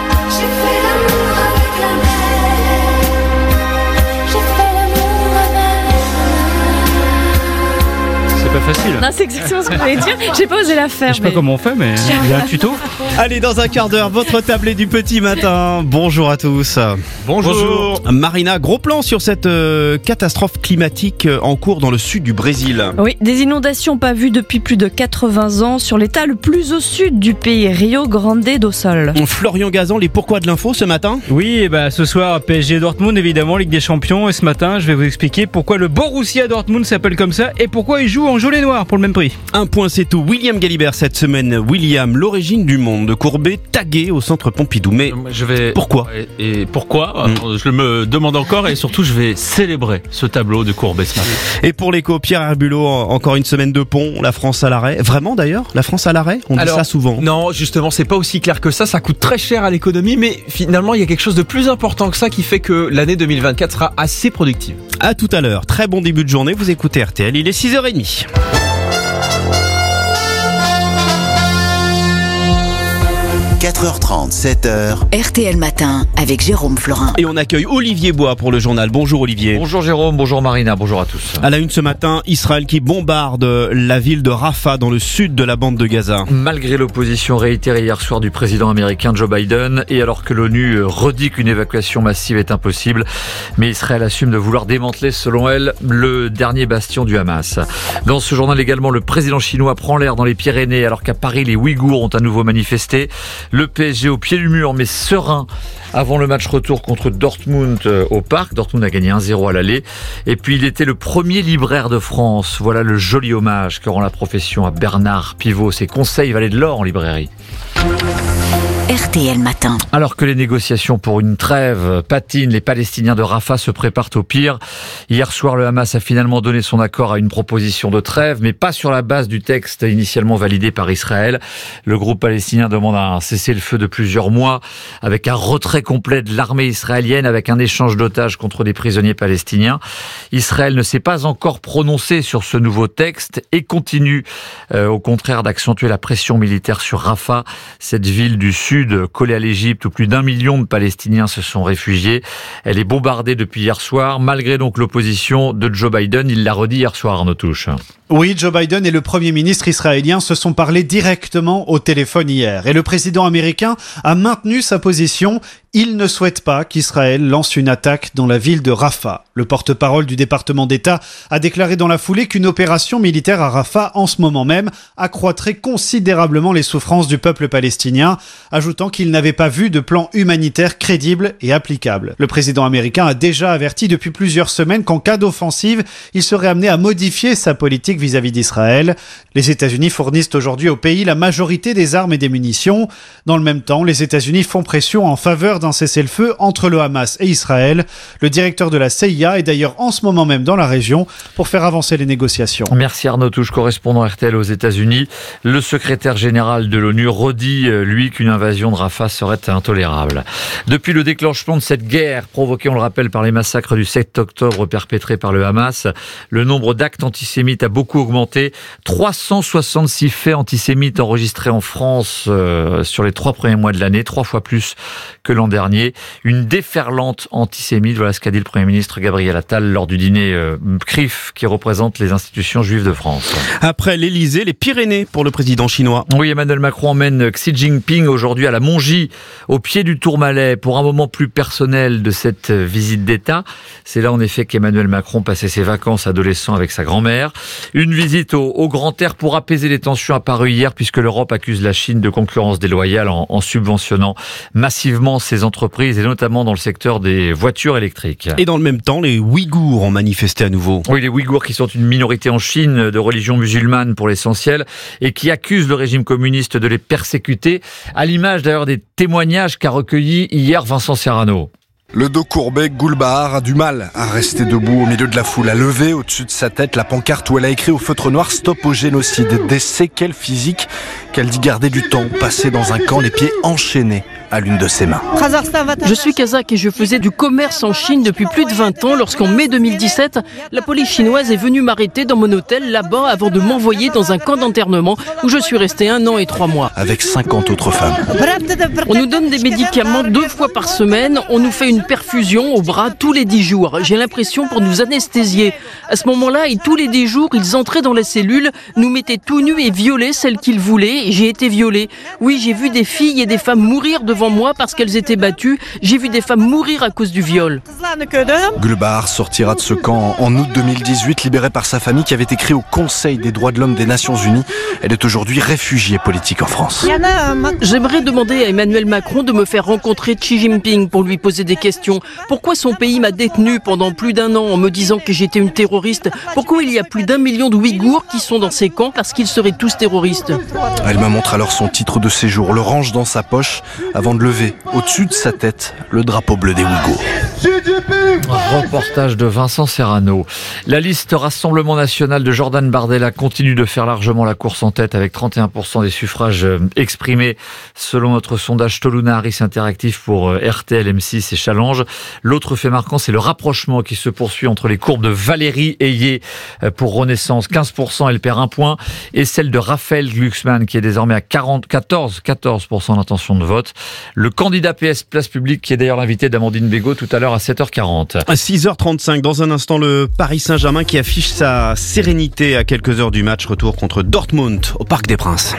Pas facile. Non, c'est exactement ce que je voulais dire. J'ai pas osé la faire. Je sais pas comment on fait, mais il y a un tuto. Allez, dans un quart d'heure, votre tablée du petit matin. Bonjour à tous. Bonjour. Marina, gros plan sur cette catastrophe climatique en cours dans le sud du Brésil. Oui, des inondations pas vues depuis plus de 80 ans sur l'état le plus au sud du pays, Rio Grande do Sul. Florian Gazan, les pourquoi de l'info ce matin? Oui, et ce soir, PSG Dortmund, évidemment, Ligue des Champions. Et ce matin, je vais vous expliquer pourquoi le Borussia Dortmund s'appelle comme ça et pourquoi il joue en jaune et noir pour le même prix. Un point, c'est tout. William Galibert cette semaine. William, l'origine du monde de Courbet, tagué au centre Pompidou. Mais pourquoi? Et pourquoi Je me demande encore, et surtout je vais célébrer ce tableau de Courbet ce matin. Et pour l'écho, Pierre Herbulot, encore une semaine de pont, la France à l'arrêt. Vraiment d'ailleurs, la France à l'arrêt? On dit ça souvent. Non, justement, c'est pas aussi clair que ça. Ça coûte très cher à l'économie, mais finalement, il y a quelque chose de plus important que ça qui fait que l'année 2024 sera assez productive. À tout à l'heure. Très bon début de journée. Vous écoutez RTL. Il est 6h30. 4h30, 7h. RTL Matin avec Jérôme Florin. Et on accueille Olivier Bois pour le journal. Bonjour Olivier. Bonjour Jérôme, bonjour Marina, bonjour à tous. À la une ce matin, Israël qui bombarde la ville de Rafah dans le sud de la bande de Gaza. Malgré l'opposition réitérée hier soir du président américain Joe Biden et alors que l'ONU redit qu'une évacuation massive est impossible, mais Israël assume de vouloir démanteler selon elle le dernier bastion du Hamas. Dans ce journal également, le président chinois prend l'air dans les Pyrénées alors qu'à Paris les Ouïghours ont à nouveau manifesté. Le PSG au pied du mur mais serein avant le match retour contre Dortmund au Parc. Dortmund a gagné 1-0 à l'aller. Et puis il était le premier libraire de France. Voilà le joli hommage que rend la profession à Bernard Pivot. Ses conseils valaient de l'or en librairie. RTL Matin. Alors que les négociations pour une trêve patinent, les Palestiniens de Rafah se préparent au pire. Hier soir, le Hamas a finalement donné son accord à une proposition de trêve, mais pas sur la base du texte initialement validé par Israël. Le groupe palestinien demande un cessez-le-feu de plusieurs mois, avec un retrait complet de l'armée israélienne, avec un échange d'otages contre des prisonniers palestiniens. Israël ne s'est pas encore prononcé sur ce nouveau texte et continue, au contraire, d'accentuer la pression militaire sur Rafah, cette ville du sud collée à l'Égypte où plus d'1 million de Palestiniens se sont réfugiés. Elle est bombardée depuis hier soir, malgré donc l'opposition de Joe Biden. Il l'a redit hier soir, Arnaud Touche. Oui, Joe Biden et le Premier ministre israélien se sont parlé directement au téléphone hier. Et le président américain a maintenu sa position. Il ne souhaite pas qu'Israël lance une attaque dans la ville de Rafah. Le porte-parole du département d'État a déclaré dans la foulée qu'une opération militaire à Rafah, en ce moment même, accroîtrait considérablement les souffrances du peuple palestinien, ajoutant qu'il n'avait pas vu de plan humanitaire crédible et applicable. Le président américain a déjà averti depuis plusieurs semaines qu'en cas d'offensive, il serait amené à modifier sa politique vis-à-vis d'Israël. Les États-Unis fournissent aujourd'hui au pays la majorité des armes et des munitions. Dans le même temps, les États-Unis font pression en faveur d'un cessez-le-feu entre le Hamas et Israël. Le directeur de la CIA est d'ailleurs en ce moment même dans la région pour faire avancer les négociations. Merci Arnaud Touche, correspondant RTL aux États-Unis. Le secrétaire général de l'ONU redit, lui, qu'une invasion de Rafah serait intolérable. Depuis le déclenchement de cette guerre, provoquée, on le rappelle, par les massacres du 7 octobre perpétrés par le Hamas, le nombre d'actes antisémites a beaucoup augmenté. 366 faits antisémites enregistrés en France sur les 3 premiers mois de l'année, 3 fois plus que l'an dernier. Une déferlante antisémite, voilà ce qu'a dit le Premier ministre Gabriel Attal lors du dîner CRIF qui représente les institutions juives de France. Après l'Elysée, les Pyrénées pour le président chinois. Oui, Emmanuel Macron emmène Xi Jinping aujourd'hui à la Mongie, au pied du Tourmalet, pour un moment plus personnel de cette visite d'État. C'est là en effet qu'Emmanuel Macron passait ses vacances adolescent avec sa grand-mère. Une visite au grand air pour apaiser les tensions apparues hier puisque l'Europe accuse la Chine de concurrence déloyale en subventionnant massivement ses entreprises et notamment dans le secteur des voitures électriques. Et dans le même temps, les Ouïghours ont manifesté à nouveau. Oui, les Ouïghours qui sont une minorité en Chine de religion musulmane pour l'essentiel et qui accusent le régime communiste de les persécuter, à l'image d'ailleurs des témoignages qu'a recueillis hier Vincent Serrano. Le dos courbé, Goulbahar a du mal à rester debout au milieu de la foule, à lever au-dessus de sa tête la pancarte où elle a écrit au feutre noir « Stop au génocide ». Des séquelles physiques qu'elle dit garder du temps, passé dans un camp, les pieds enchaînés à l'une de ses mains. Je suis kazakh et je faisais du commerce en Chine depuis plus de 20 ans lorsqu'en mai 2017, la police chinoise est venue m'arrêter dans mon hôtel là-bas avant de m'envoyer dans un camp d'internement où je suis resté 1 an et 3 mois. Avec 50 autres femmes. On nous donne des médicaments 2 fois par semaine, on nous fait une perfusion au bras tous les 10 jours. J'ai l'impression pour nous anesthésier. À ce moment-là, et tous les 10 jours, ils entraient dans la cellule, nous mettaient tout nus et violaient celles qu'ils voulaient. Et j'ai été violée. Oui, j'ai vu des filles et des femmes mourir devant moi parce qu'elles étaient battues. J'ai vu des femmes mourir à cause du viol. Goulbahar sortira de ce camp en août 2018, libérée par sa famille qui avait écrit au Conseil des droits de l'homme des Nations Unies. Elle est aujourd'hui réfugiée politique en France. J'aimerais demander à Emmanuel Macron de me faire rencontrer Xi Jinping pour lui poser des questions. Pourquoi son pays m'a détenue pendant plus d'1 an en me disant que j'étais une terroriste? Pourquoi il y a plus d'1 million de Ouïghours qui sont dans ces camps parce qu'ils seraient tous terroristes? Elle me montre alors son titre de séjour, le range dans sa poche avant de lever au-dessus de sa tête le drapeau bleu des Ouïghours. Reportage de Vincent Serrano. La liste Rassemblement National de Jordan Bardella continue de faire largement la course en tête avec 31% des suffrages exprimés selon notre sondage Toluna Harris Interactif pour RTL, M6 et Challenge. L'autre fait marquant, c'est le rapprochement qui se poursuit entre les courbes de Valérie Ayé pour Renaissance, 15%, elle perd 1 point, et celle de Raphaël Glucksmann qui est désormais à 14% d'intention de vote. Le candidat PS Place Publique qui est d'ailleurs l'invité d'Amandine Bégaud tout à l'heure à 7h40. À 6h35, dans un instant, le Paris Saint-Germain qui affiche sa sérénité à quelques heures du match retour contre Dortmund au Parc des Princes.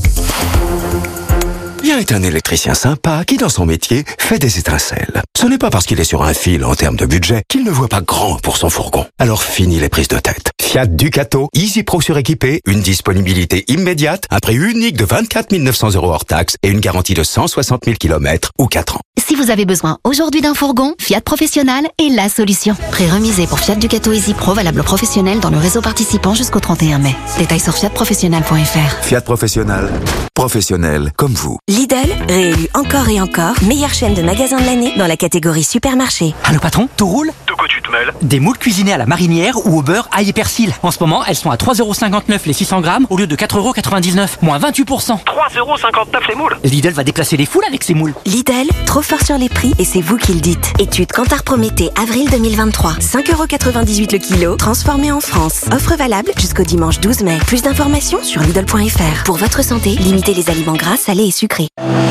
Bien est un électricien sympa qui, dans son métier, fait des étincelles. Ce n'est pas parce qu'il est sur un fil en termes de budget qu'il ne voit pas grand pour son fourgon. Alors fini les prises de tête. Fiat Ducato, Easy Pro suréquipé, une disponibilité immédiate, un prix unique de 24 900 € hors taxe et une garantie de 160 000 km ou 4 ans. Si vous avez besoin aujourd'hui d'un fourgon, Fiat Professionnel est la solution. Prix remisé pour Fiat Ducato Easy Pro valable aux professionnels dans le réseau participant jusqu'au 31 mai. Détails sur fiatprofessionnel.fr. Fiat Professionnel. Professionnel comme vous. Lidl, réélu encore et encore, meilleure chaîne de magasins de l'année dans la catégorie supermarché. Allô patron, tout roule? De quoi tu te mêles? Des moules cuisinés à la marinière ou au beurre, ail et persil. En ce moment, elles sont à 3,59€ les 600 grammes au lieu de 4,99€, moins 28%. 3,59€ les moules? Lidl va déplacer les foules avec ses moules. Lidl, trop fort sur les prix et c'est vous qui le dites. Étude Kantar Prométhée, avril 2023. 5,98€ le kilo, transformé en France. Offre valable jusqu'au dimanche 12 mai. Plus d'informations sur Lidl.fr. Pour votre santé, limitez les aliments gras, salés et sucrés.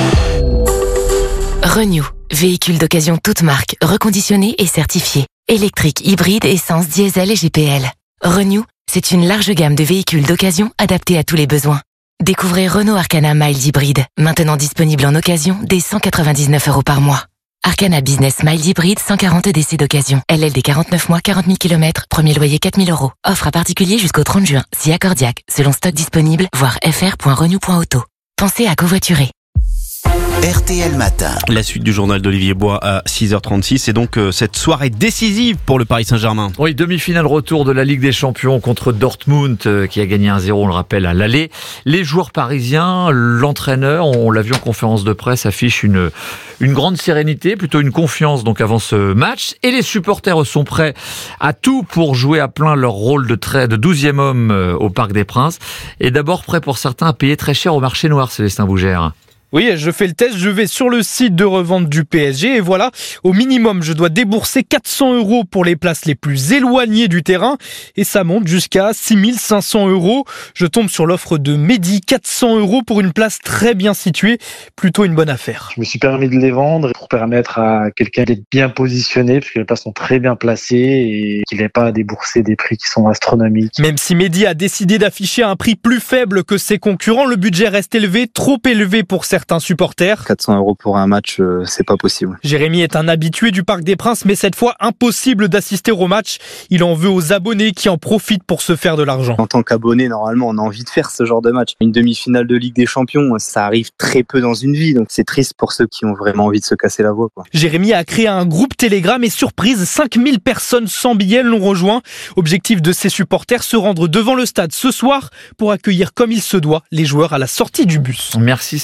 Renew, véhicule d'occasion toute marque, reconditionné et certifié. Électrique, hybride, essence, diesel et GPL. Renew, c'est une large gamme de véhicules d'occasion adaptés à tous les besoins. Découvrez Renault Arcana Mild Hybride, maintenant disponible en occasion dès 199 € par mois. Arcana Business Mild Hybride, 140 EDC d'occasion. LLD 49 mois, 40 000 km, premier loyer 4 000 €. Offre à particulier jusqu'au 30 juin, si accordiaque, selon stock disponible, voir fr.renew.auto. Pensez à covoiturer. RTL Matin. La suite du journal d'Olivier Bois à 6h36 et donc cette soirée décisive pour le Paris Saint-Germain. Oui, demi-finale retour de la Ligue des Champions contre Dortmund qui a gagné 1-0, on le rappelle, à l'aller. Les joueurs parisiens, l'entraîneur, on l'a vu en conférence de presse, affiche une grande sérénité, plutôt une confiance donc avant ce match. Et les supporters sont prêts à tout pour jouer à plein leur rôle de 12e homme au Parc des Princes. Et d'abord prêts pour certains à payer très cher au marché noir, Célestin Bougère. Oui, je fais le test, je vais sur le site de revente du PSG et voilà, au minimum, je dois débourser 400 € pour les places les plus éloignées du terrain et ça monte jusqu'à 6 500 €. Je tombe sur l'offre de Mehdi, 400 € pour une place très bien située, plutôt une bonne affaire. Je me suis permis de les vendre pour permettre à quelqu'un d'être bien positionné parce que les places sont très bien placées et qu'il n'ait pas à débourser des prix qui sont astronomiques. Même si Mehdi a décidé d'afficher un prix plus faible que ses concurrents, le budget reste élevé, trop élevé pour certains supporters. 400 € pour un match, c'est pas possible. Jérémy est un habitué du Parc des Princes, mais cette fois impossible d'assister au match. Il en veut aux abonnés qui en profitent pour se faire de l'argent. En tant qu'abonné, normalement, on a envie de faire ce genre de match. Une demi-finale de Ligue des Champions, ça arrive très peu dans une vie, donc c'est triste pour ceux qui ont vraiment envie de se casser la voix, quoi. Jérémy a créé un groupe Telegram et surprise, 5000 personnes sans billets l'ont rejoint. Objectif de ses supporters, se rendre devant le stade ce soir pour accueillir comme il se doit les joueurs à la sortie du bus. Merci Célestin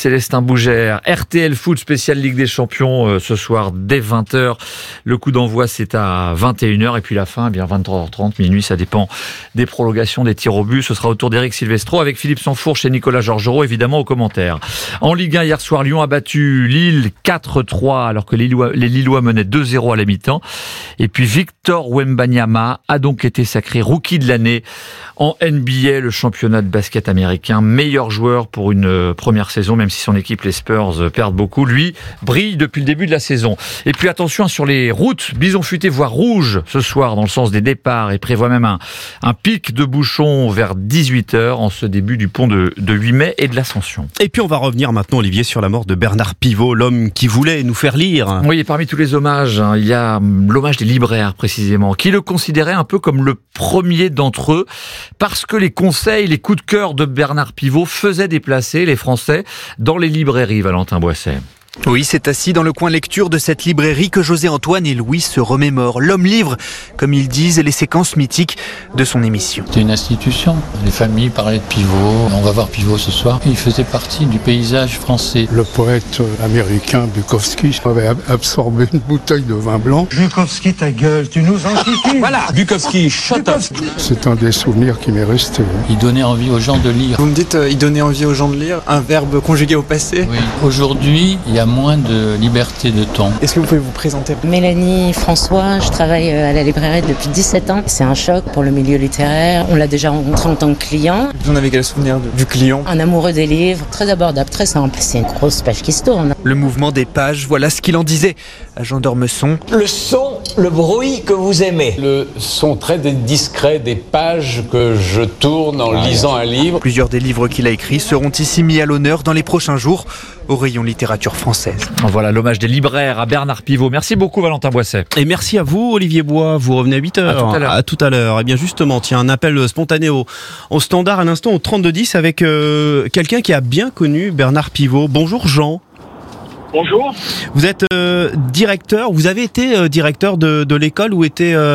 Bougère. RTL Foot spécial Ligue des Champions ce soir dès 20h. Le coup d'envoi c'est à 21h et puis la fin, 23h30, minuit, ça dépend des prolongations, des tirs au but. Ce sera au tour d'Éric Silvestro avec Philippe Sansfourche et Nicolas Georgerot évidemment aux commentaires. En Ligue 1 hier soir, Lyon a battu Lille 4-3 alors que les Lillois menaient 2-0 à la mi-temps. Et puis Victor Wembanyama a donc été sacré rookie de l'année en NBA, le championnat de basket américain. Meilleur joueur pour une première saison, même si son équipe, les Spurs, perdent beaucoup. Lui, brille depuis le début de la saison. Et puis attention sur les routes, Bison Futé voit rouge ce soir dans le sens des départs et prévoit même un pic de bouchons vers 18h en ce début du pont de 8 mai et de l'Ascension. Et puis on va revenir maintenant, Olivier, sur la mort de Bernard Pivot, l'homme qui voulait nous faire lire. Oui, et parmi tous les hommages, il y a l'hommage des libraires précisément, qui le considéraient un peu comme le premier d'entre eux, parce que les conseils, les coups de cœur de Bernard Pivot faisaient déplacer les Français dans les librairies, Valentin Boisset. Oui, c'est assis dans le coin lecture de cette librairie que José-Antoine et Louis se remémorent. L'homme livre, comme ils disent, les séquences mythiques de son émission. C'était une institution. Les familles parlaient de Pivot. On va voir Pivot ce soir. Il faisait partie du paysage français. Le poète américain Bukowski avait absorbé une bouteille de vin blanc. Bukowski, ta gueule, tu nous antiquies. Voilà, Bukowski, shut up. C'est un des souvenirs qui m'est resté. Il donnait envie aux gens de lire. Vous me dites, il donnait envie aux gens de lire, un verbe conjugué au passé. Oui. Aujourd'hui, il y a moins de liberté de ton. Est-ce que vous pouvez vous présenter ? Mélanie François, je travaille à la librairie depuis 17 ans. C'est un choc pour le milieu littéraire. On l'a déjà rencontré en tant que client. Vous en avez quel souvenir du client ? Un amoureux des livres, très abordable, très simple. C'est une grosse page qui se tourne. Le mouvement des pages, voilà ce qu'il en disait à Jean d'Ormesson. Le son, le bruit que vous aimez. Le son très discret des pages que je tourne en lisant un livre. Plusieurs des livres qu'il a écrits seront ici mis à l'honneur dans les prochains jours au rayon littérature française. Voilà l'hommage des libraires à Bernard Pivot. Merci beaucoup Valentin Boisset. Et merci à vous Olivier Bois, vous revenez à 8h. À tout à l'heure. Et bien justement, tiens, un appel spontané au standard à l'instant au 3210 avec quelqu'un qui a bien connu Bernard Pivot. Bonjour Jean. Bonjour. Vous êtes directeur, vous avez été directeur de l'école où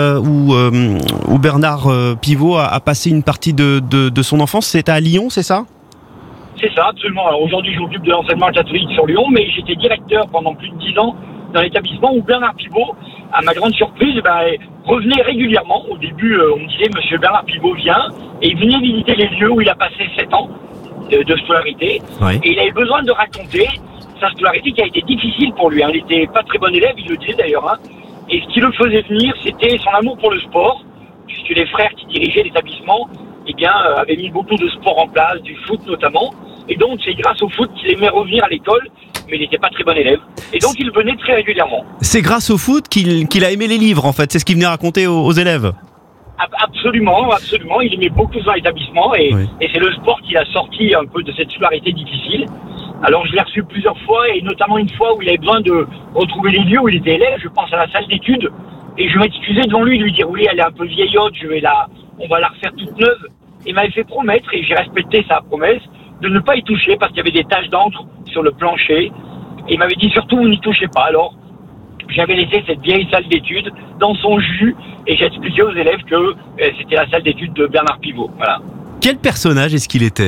Bernard Pivot a passé une partie de son enfance. C'était à Lyon, c'est ça ? C'est ça, absolument. Alors aujourd'hui, je m'occupe de l'enseignement catholique sur Lyon, mais j'étais directeur pendant plus de 10 ans dans l'établissement où Bernard Pivot, à ma grande surprise, revenait régulièrement. Au début, on me disait, Monsieur Bernard Pivot vient, et il venait visiter les lieux où il a passé 7 ans de scolarité. Oui. Et il avait besoin de raconter sa scolarité qui a été difficile pour lui. Il n'était pas très bon élève, il le disait d'ailleurs. Et ce qui le faisait venir, c'était son amour pour le sport, puisque les frères qui dirigeaient l'établissement avaient mis beaucoup de sport en place, du foot notamment. Et donc, c'est grâce au foot qu'il aimait revenir à l'école, mais il n'était pas très bon élève. Et donc, il venait très régulièrement. C'est grâce au foot qu'il a aimé les livres, en fait. C'est ce qu'il venait raconter aux élèves. Absolument, absolument. Il aimait beaucoup son établissement et c'est le sport qui l'a sorti un peu de cette scolarité difficile. Alors, je l'ai reçu plusieurs fois et notamment une fois où il avait besoin de retrouver les lieux où il était élève. Je pense à la salle d'études et je m'excusais devant lui de lui dire oui, elle est un peu vieillotte, on va la refaire toute neuve. Il m'avait fait promettre, et j'ai respecté sa promesse, de ne pas y toucher parce qu'il y avait des taches d'encre sur le plancher. Et il m'avait dit surtout vous n'y touchez pas. Alors j'avais laissé cette vieille salle d'études dans son jus et j'ai expliqué aux élèves que c'était la salle d'études de Bernard Pivot. Voilà. Quel personnage est-ce qu'il était ?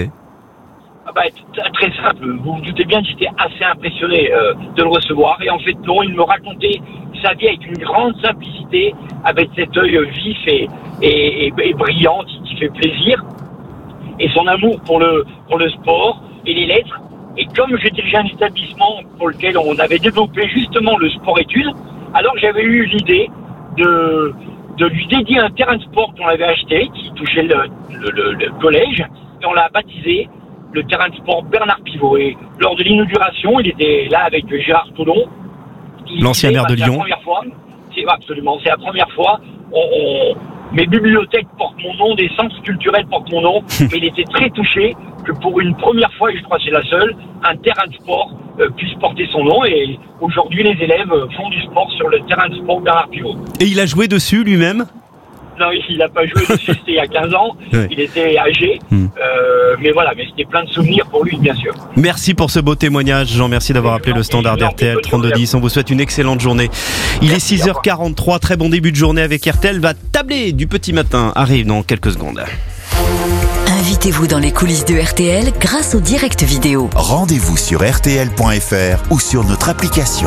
Très simple. Vous vous doutez bien que j'étais assez impressionné de le recevoir. Et en fait, non, il me racontait sa vie avec une grande simplicité, avec cet œil vif et brillant qui fait plaisir. Et son amour pour le sport et les lettres. Et comme je dirigeais un établissement pour lequel on avait développé justement le sport-études, alors j'avais eu l'idée de lui dédier un terrain de sport qu'on avait acheté, qui touchait le collège, et on l'a baptisé le terrain de sport Bernard Pivot. Et lors de l'inauguration, il était là avec Gérard Toulon. L'ancien maire de Lyon. C'est la première fois. Mes bibliothèques portent mon nom, des centres culturels portent mon nom, mais il était très touché que pour une première fois, et je crois que c'est la seule, un terrain de sport puisse porter son nom. Et aujourd'hui, les élèves font du sport sur le terrain de sport Bernard Pivot. Et il a joué dessus lui-même ? Non, il n'a pas joué dessus, c'était il y a 15 ans, il était âgé, mais c'était plein de souvenirs pour lui, bien sûr. Merci pour ce beau témoignage, Jean, merci d'avoir appelé le standard RTL 3210, on vous souhaite une excellente journée. Il est 6h43, très bon début de journée avec RTL, va tabler du petit matin, arrive dans quelques secondes. Invité Connectez-vous dans les coulisses de RTL grâce au direct vidéo. Rendez-vous sur rtl.fr ou sur notre application.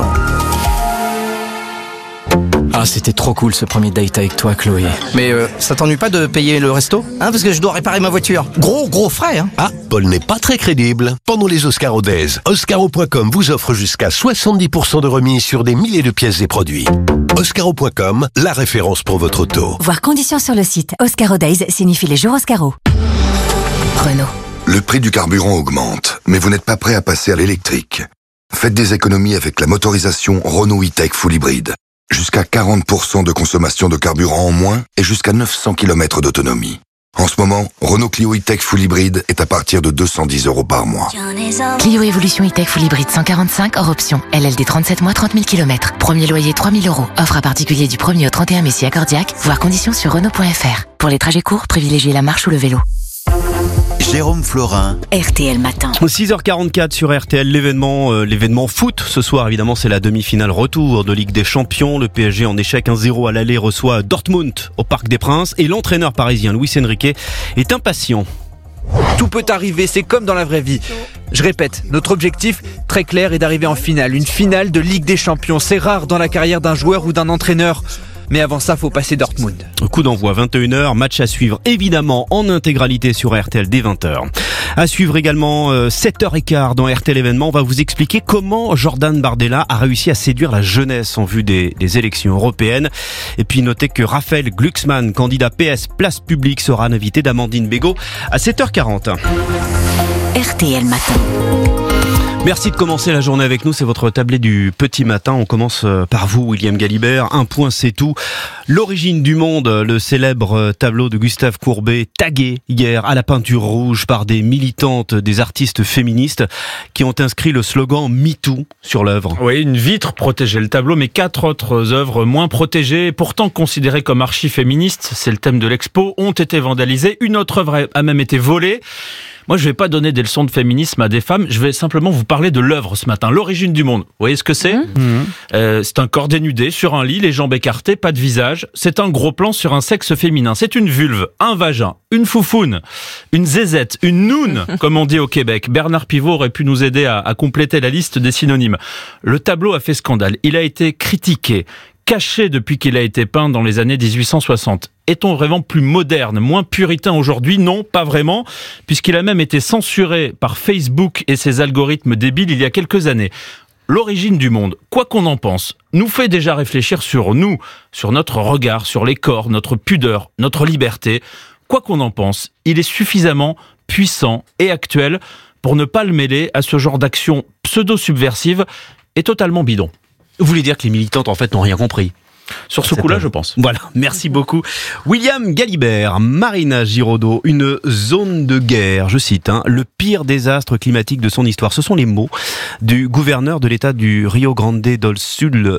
Ah, c'était trop cool ce premier date avec toi, Chloé. Mais ça t'ennuie pas de payer le resto ? Parce que je dois réparer ma voiture. Gros frais, hein. Ah, Paul n'est pas très crédible. Pendant les Oscaro Days, Oscaro.com vous offre jusqu'à 70% de remise sur des milliers de pièces et produits. Oscaro.com, la référence pour votre auto. Voir conditions sur le site. Oscaro Days signifie les jours Oscaro. Renault. Le prix du carburant augmente, mais vous n'êtes pas prêt à passer à l'électrique. Faites des économies avec la motorisation Renault E-Tech Full Hybrid. Jusqu'à 40% de consommation de carburant en moins et jusqu'à 900 km d'autonomie. En ce moment, Renault Clio E-Tech Full Hybrid est à partir de 210 € par mois. Clio Evolution E-Tech Full Hybrid 145 hors option. LLD 37 mois 30 000 km. Premier loyer 3 000 €. Offre à particulier du 1er au 31 mai si accordiaque. Voir conditions sur Renault.fr. Pour les trajets courts, privilégiez la marche ou le vélo. Jérôme Florin, RTL Matin. 6h44 sur RTL, l'événement foot. Ce soir, évidemment, c'est la demi-finale retour de Ligue des Champions. Le PSG en échec 1-0 à l'aller reçoit Dortmund au Parc des Princes. Et l'entraîneur parisien Luis Enrique est impatient. Tout peut arriver, c'est comme dans la vraie vie. Je répète, notre objectif très clair est d'arriver en finale. Une finale de Ligue des Champions. C'est rare dans la carrière d'un joueur ou d'un entraîneur. Mais avant ça, faut passer Dortmund. Coup d'envoi 21h, match à suivre évidemment en intégralité sur RTL dès 20h. À suivre également 7h15 dans RTL événement, on va vous expliquer comment Jordan Bardella a réussi à séduire la jeunesse en vue des élections européennes. Et puis notez que Raphaël Glucksmann, candidat PS Place Publique, sera l'invité d'Amandine Bégaud à 7h40. RTL Matin. Merci de commencer la journée avec nous, c'est votre tablé du petit matin. On commence par vous, William Galibert. Un point, c'est tout. L'origine du monde, le célèbre tableau de Gustave Courbet, tagué hier à la peinture rouge par des militantes, des artistes féministes qui ont inscrit le slogan MeToo sur l'œuvre. Oui, une vitre protégeait le tableau, mais 4 autres œuvres moins protégées, pourtant considérées comme archi-féministes, c'est le thème de l'expo, ont été vandalisées. Une autre œuvre a même été volée. Moi, je vais pas donner des leçons de féminisme à des femmes, je vais simplement vous parler de l'œuvre ce matin, l'origine du monde. Vous voyez ce que c'est ? C'est un corps dénudé sur un lit, les jambes écartées, pas de visage. C'est un gros plan sur un sexe féminin. C'est une vulve, un vagin, une foufoune, une zézette, une noune, comme on dit au Québec. Bernard Pivot aurait pu nous aider à compléter la liste des synonymes. Le tableau a fait scandale. Il a été critiqué, caché depuis qu'il a été peint dans les années 1860. Est-on vraiment plus moderne, moins puritain aujourd'hui ? Non, pas vraiment, puisqu'il a même été censuré par Facebook et ses algorithmes débiles il y a quelques années. L'origine du monde, quoi qu'on en pense, nous fait déjà réfléchir sur nous, sur notre regard, sur les corps, notre pudeur, notre liberté. Quoi qu'on en pense, il est suffisamment puissant et actuel pour ne pas le mêler à ce genre d'action pseudo-subversive et totalement bidon. Vous voulez dire que les militantes, en fait, n'ont rien compris ? Sur ce coup-là, je pense. Voilà, merci beaucoup. William Galibert, Marina Giraudot, une zone de guerre, je cite, le pire désastre climatique de son histoire. Ce sont les mots du gouverneur de l'État du Rio Grande do Sul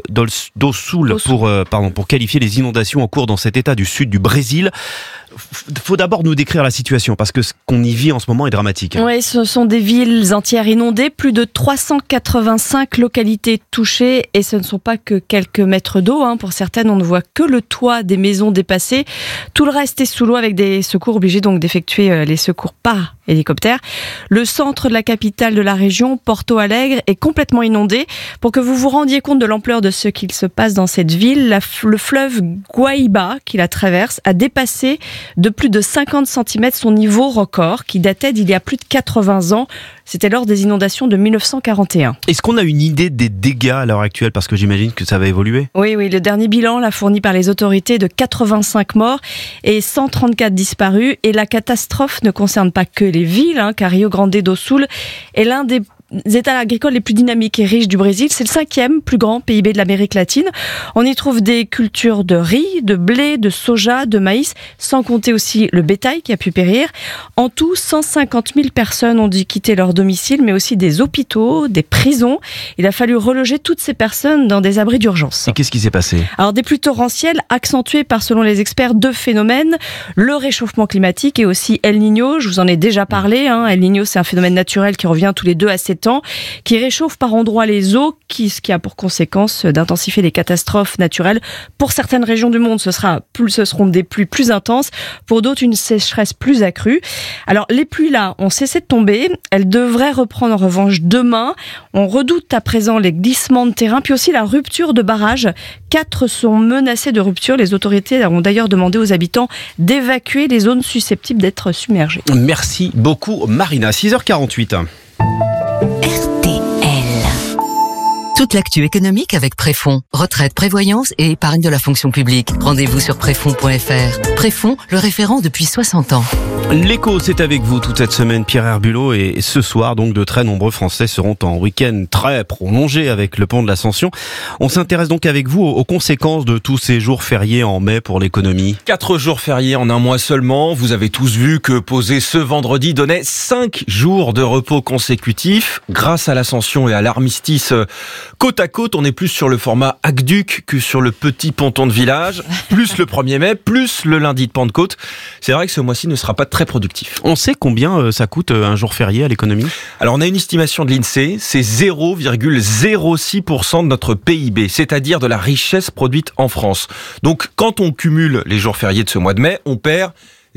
pour qualifier les inondations en cours dans cet État du sud du Brésil. Faut d'abord nous décrire la situation parce que ce qu'on y vit en ce moment est dramatique. Oui, ce sont des villes entières inondées, plus de 385 localités touchées et ce ne sont pas que quelques mètres d'eau. Pour certaines, on ne voit que le toit des maisons dépassées. Tout le reste est sous l'eau avec des secours obligés donc d'effectuer les secours par hélicoptère. Le centre de la capitale de la région, Porto Alegre, est complètement inondé. Pour que vous vous rendiez compte de l'ampleur de ce qu'il se passe dans cette ville, le fleuve Guaíba, qui la traverse, a dépassé de plus de 50 cm son niveau record, qui datait d'il y a plus de 80 ans. C'était lors des inondations de 1941. Est-ce qu'on a une idée des dégâts à l'heure actuelle ? Parce que j'imagine que ça va évoluer. Oui, le dernier bilan l'a fourni par les autorités de 85 morts et 134 disparus. Et la catastrophe ne concerne pas que les villes, car Rio Grande do Sul est l'un des États agricoles les plus dynamiques et riches du Brésil. C'est le 5e plus grand PIB de l'Amérique latine. On y trouve des cultures de riz, de blé, de soja, de maïs, sans compter aussi le bétail qui a pu périr. En tout, 150 000 personnes ont dû quitter leur domicile, mais aussi des hôpitaux, des prisons. Il a fallu reloger toutes ces personnes dans des abris d'urgence. Et qu'est-ce qui s'est passé ? Alors, des pluies torrentielles accentuées par, selon les experts, 2 phénomènes. Le réchauffement climatique et aussi El Niño. Je vous en ai déjà parlé. El Niño, c'est un phénomène naturel qui revient tous les 2 à 7 temps, qui réchauffe par endroits les eaux, ce qui a pour conséquence d'intensifier les catastrophes naturelles. Pour certaines régions du monde, ce seront des pluies plus intenses, pour d'autres une sécheresse plus accrue. Alors les pluies là ont cessé de tomber, elles devraient reprendre en revanche demain. On redoute à présent les glissements de terrain, puis aussi la rupture de barrages. 4 sont menacés de rupture. Les autorités ont d'ailleurs demandé aux habitants d'évacuer les zones susceptibles d'être submergées. Merci beaucoup Marina. 6h48. Toute l'actu économique avec Préfonds. Retraite, prévoyance et épargne de la fonction publique. Rendez-vous sur préfonds.fr. Préfonds, le référent depuis 60 ans. L'écho, c'est avec vous toute cette semaine, Pierre Herbulot, et ce soir, donc, de très nombreux Français seront en week-end très prolongé avec le pont de l'Ascension. On s'intéresse donc avec vous aux conséquences de tous ces jours fériés en mai pour l'économie. 4 jours fériés en un mois seulement. Vous avez tous vu que poser ce vendredi donnait 5 jours de repos consécutifs. Grâce à l'Ascension et à l'armistice côte à côte, on est plus sur le format aqueduc que sur le petit ponton de village. Plus le 1er mai, plus le lundi de Pentecôte. C'est vrai que ce mois-ci ne sera pas très productif. On sait combien ça coûte un jour férié à l'économie ? Alors on a une estimation de l'INSEE, c'est 0,06% de notre PIB, c'est-à-dire de la richesse produite en France. Donc quand on cumule les jours fériés de ce mois de mai, on perd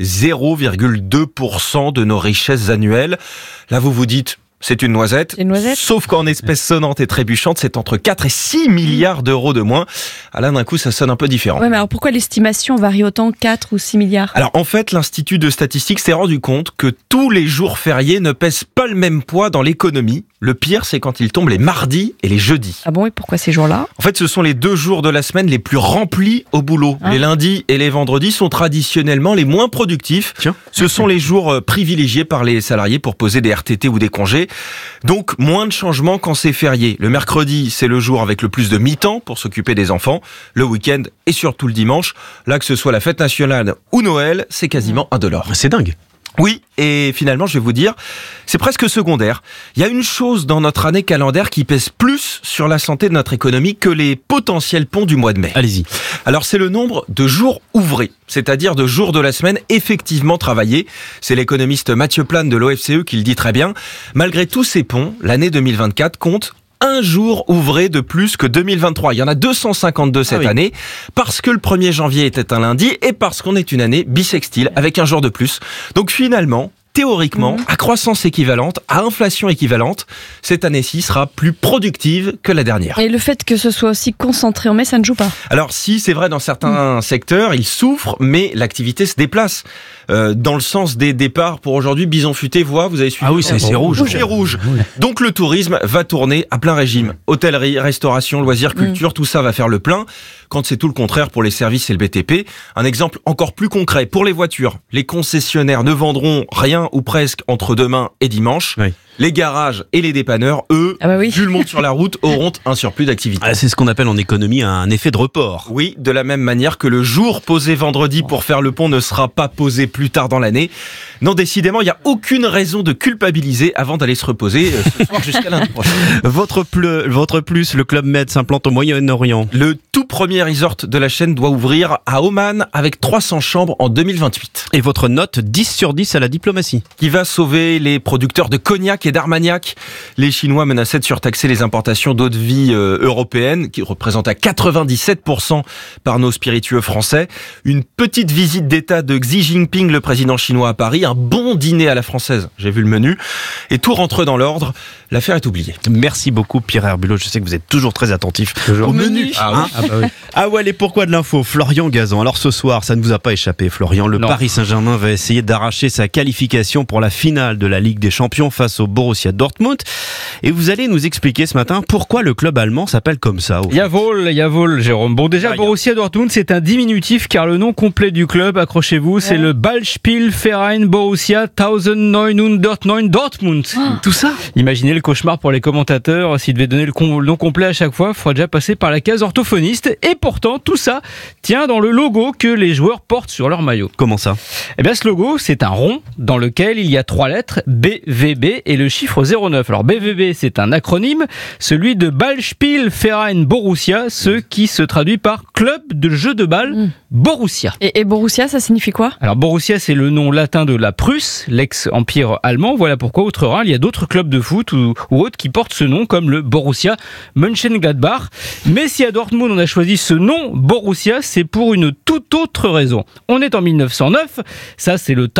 0,2% de nos richesses annuelles. Là vous vous dites... C'est une noisette. Sauf qu'en espèces sonnantes et trébuchantes, c'est entre 4 et 6 milliards d'euros de moins. Là, d'un coup, ça sonne un peu différent. Ouais, mais alors pourquoi l'estimation varie autant, 4 ou 6 milliards ? Alors, en fait, l'Institut de statistique s'est rendu compte que tous les jours fériés ne pèsent pas le même poids dans l'économie. Le pire, c'est quand ils tombent les mardis et les jeudis. Ah bon, et pourquoi ces jours-là ? En fait, ce sont les 2 jours de la semaine les plus remplis au boulot. Les lundis et les vendredis sont traditionnellement les moins productifs. Ce sont les jours privilégiés par les salariés pour poser des RTT ou des congés. Donc, moins de changements quand c'est férié. Le mercredi, c'est le jour avec le plus de mi-temps pour s'occuper des enfants. Le week-end et surtout le dimanche. Là, que ce soit la fête nationale ou Noël, c'est quasiment $1. C'est dingue. Oui, et finalement, je vais vous dire, c'est presque secondaire. Il y a une chose dans notre année calendaire qui pèse plus sur la santé de notre économie que les potentiels ponts du mois de mai. Allez-y. Alors, c'est le nombre de jours ouvrés, c'est-à-dire de jours de la semaine effectivement travaillés. C'est l'économiste Mathieu Plane de l'OFCE qui le dit très bien. Malgré tous ces ponts, l'année 2024 compte un jour ouvré de plus que 2023. Il y en a 252 cette année, parce que le 1er janvier était un lundi et parce qu'on est une année bissextile avec un jour de plus. Donc finalement, théoriquement, à croissance équivalente, à inflation équivalente, cette année-ci sera plus productive que la dernière. Et le fait que ce soit aussi concentré en mai, ça ne joue pas ? Alors si, c'est vrai, dans certains secteurs, ils souffrent, mais l'activité se déplace. Dans le sens des départs pour aujourd'hui, Bison Futé, vous avez suivi ? Ah oui, c'est rouge. C'est rouge. Donc le tourisme va tourner à plein régime. Hôtellerie, restauration, loisirs, culture, tout ça va faire le plein. Quand c'est tout le contraire pour les services et le BTP. Un exemple encore plus concret. Pour les voitures, les concessionnaires ne vendront rien ou presque entre demain et dimanche. Oui. Les garages et les dépanneurs, eux, vu le monde sur la route, auront un surplus d'activité. C'est ce qu'on appelle en économie un effet de report. Oui, de la même manière que le jour posé vendredi pour faire le pont ne sera pas posé plus tard dans l'année. Non, décidément, il n'y a aucune raison de culpabiliser avant d'aller se reposer ce soir jusqu'à lundi prochain. Votre plus, le Club Med s'implante au Moyen-Orient. Le tout premier resort de la chaîne doit ouvrir à Oman avec 300 chambres en 2028. Et votre note 10 sur 10 à la diplomatie. Qui va sauver les producteurs de cognac et d'armagnac. Les Chinois menaçaient de surtaxer les importations d'eau de vie européennes, qui représentent à 97% par nos spiritueux français. Une petite visite d'État de Xi Jinping, le président chinois à Paris. Un bon dîner à la française. J'ai vu le menu. Et tout rentre dans l'ordre. L'affaire est oubliée. Merci beaucoup Pierre Herbulot. Je sais que vous êtes toujours très attentif au menu. Ah ouais, les pourquoi de l'info. Florian Gazan. Alors ce soir, ça ne vous a pas échappé, Florian. Le Paris Saint-Germain va essayer d'arracher sa qualification pour la finale de la Ligue des Champions face au Borussia Dortmund. Et vous allez nous expliquer ce matin pourquoi le club allemand s'appelle comme ça. Jawohl, Jérôme. Bon, déjà, Borussia Dortmund, c'est un diminutif car le nom complet du club, accrochez-vous, c'est le Ballspielverein Borussia 1909 Dortmund. Tout ça. Imaginez le cauchemar pour les commentateurs. S'ils devaient donner le nom complet à chaque fois, il faudrait déjà passer par la case orthophoniste. Et pourtant, tout ça tient dans le logo que les joueurs portent sur leur maillot. Comment ça ? Eh bien, ce logo, c'est un rond dans lequel il y a 3 lettres, BVB, et le chiffre 09. Alors, BVB, c'est un acronyme, celui de Ballspielverein Borussia, ce qui se traduit par Club de jeu de balle Borussia. Et Borussia, ça signifie quoi ? Alors, Borussia, c'est le nom latin de la Prusse, l'ex-empire allemand. Voilà pourquoi, outre-Rhin, il y a d'autres clubs de foot ou ou autres qui portent ce nom, comme le Borussia Mönchengladbach. Mais si à Dortmund on a choisi ce nom Borussia, c'est pour une toute autre raison. On est en 1909, ça c'est le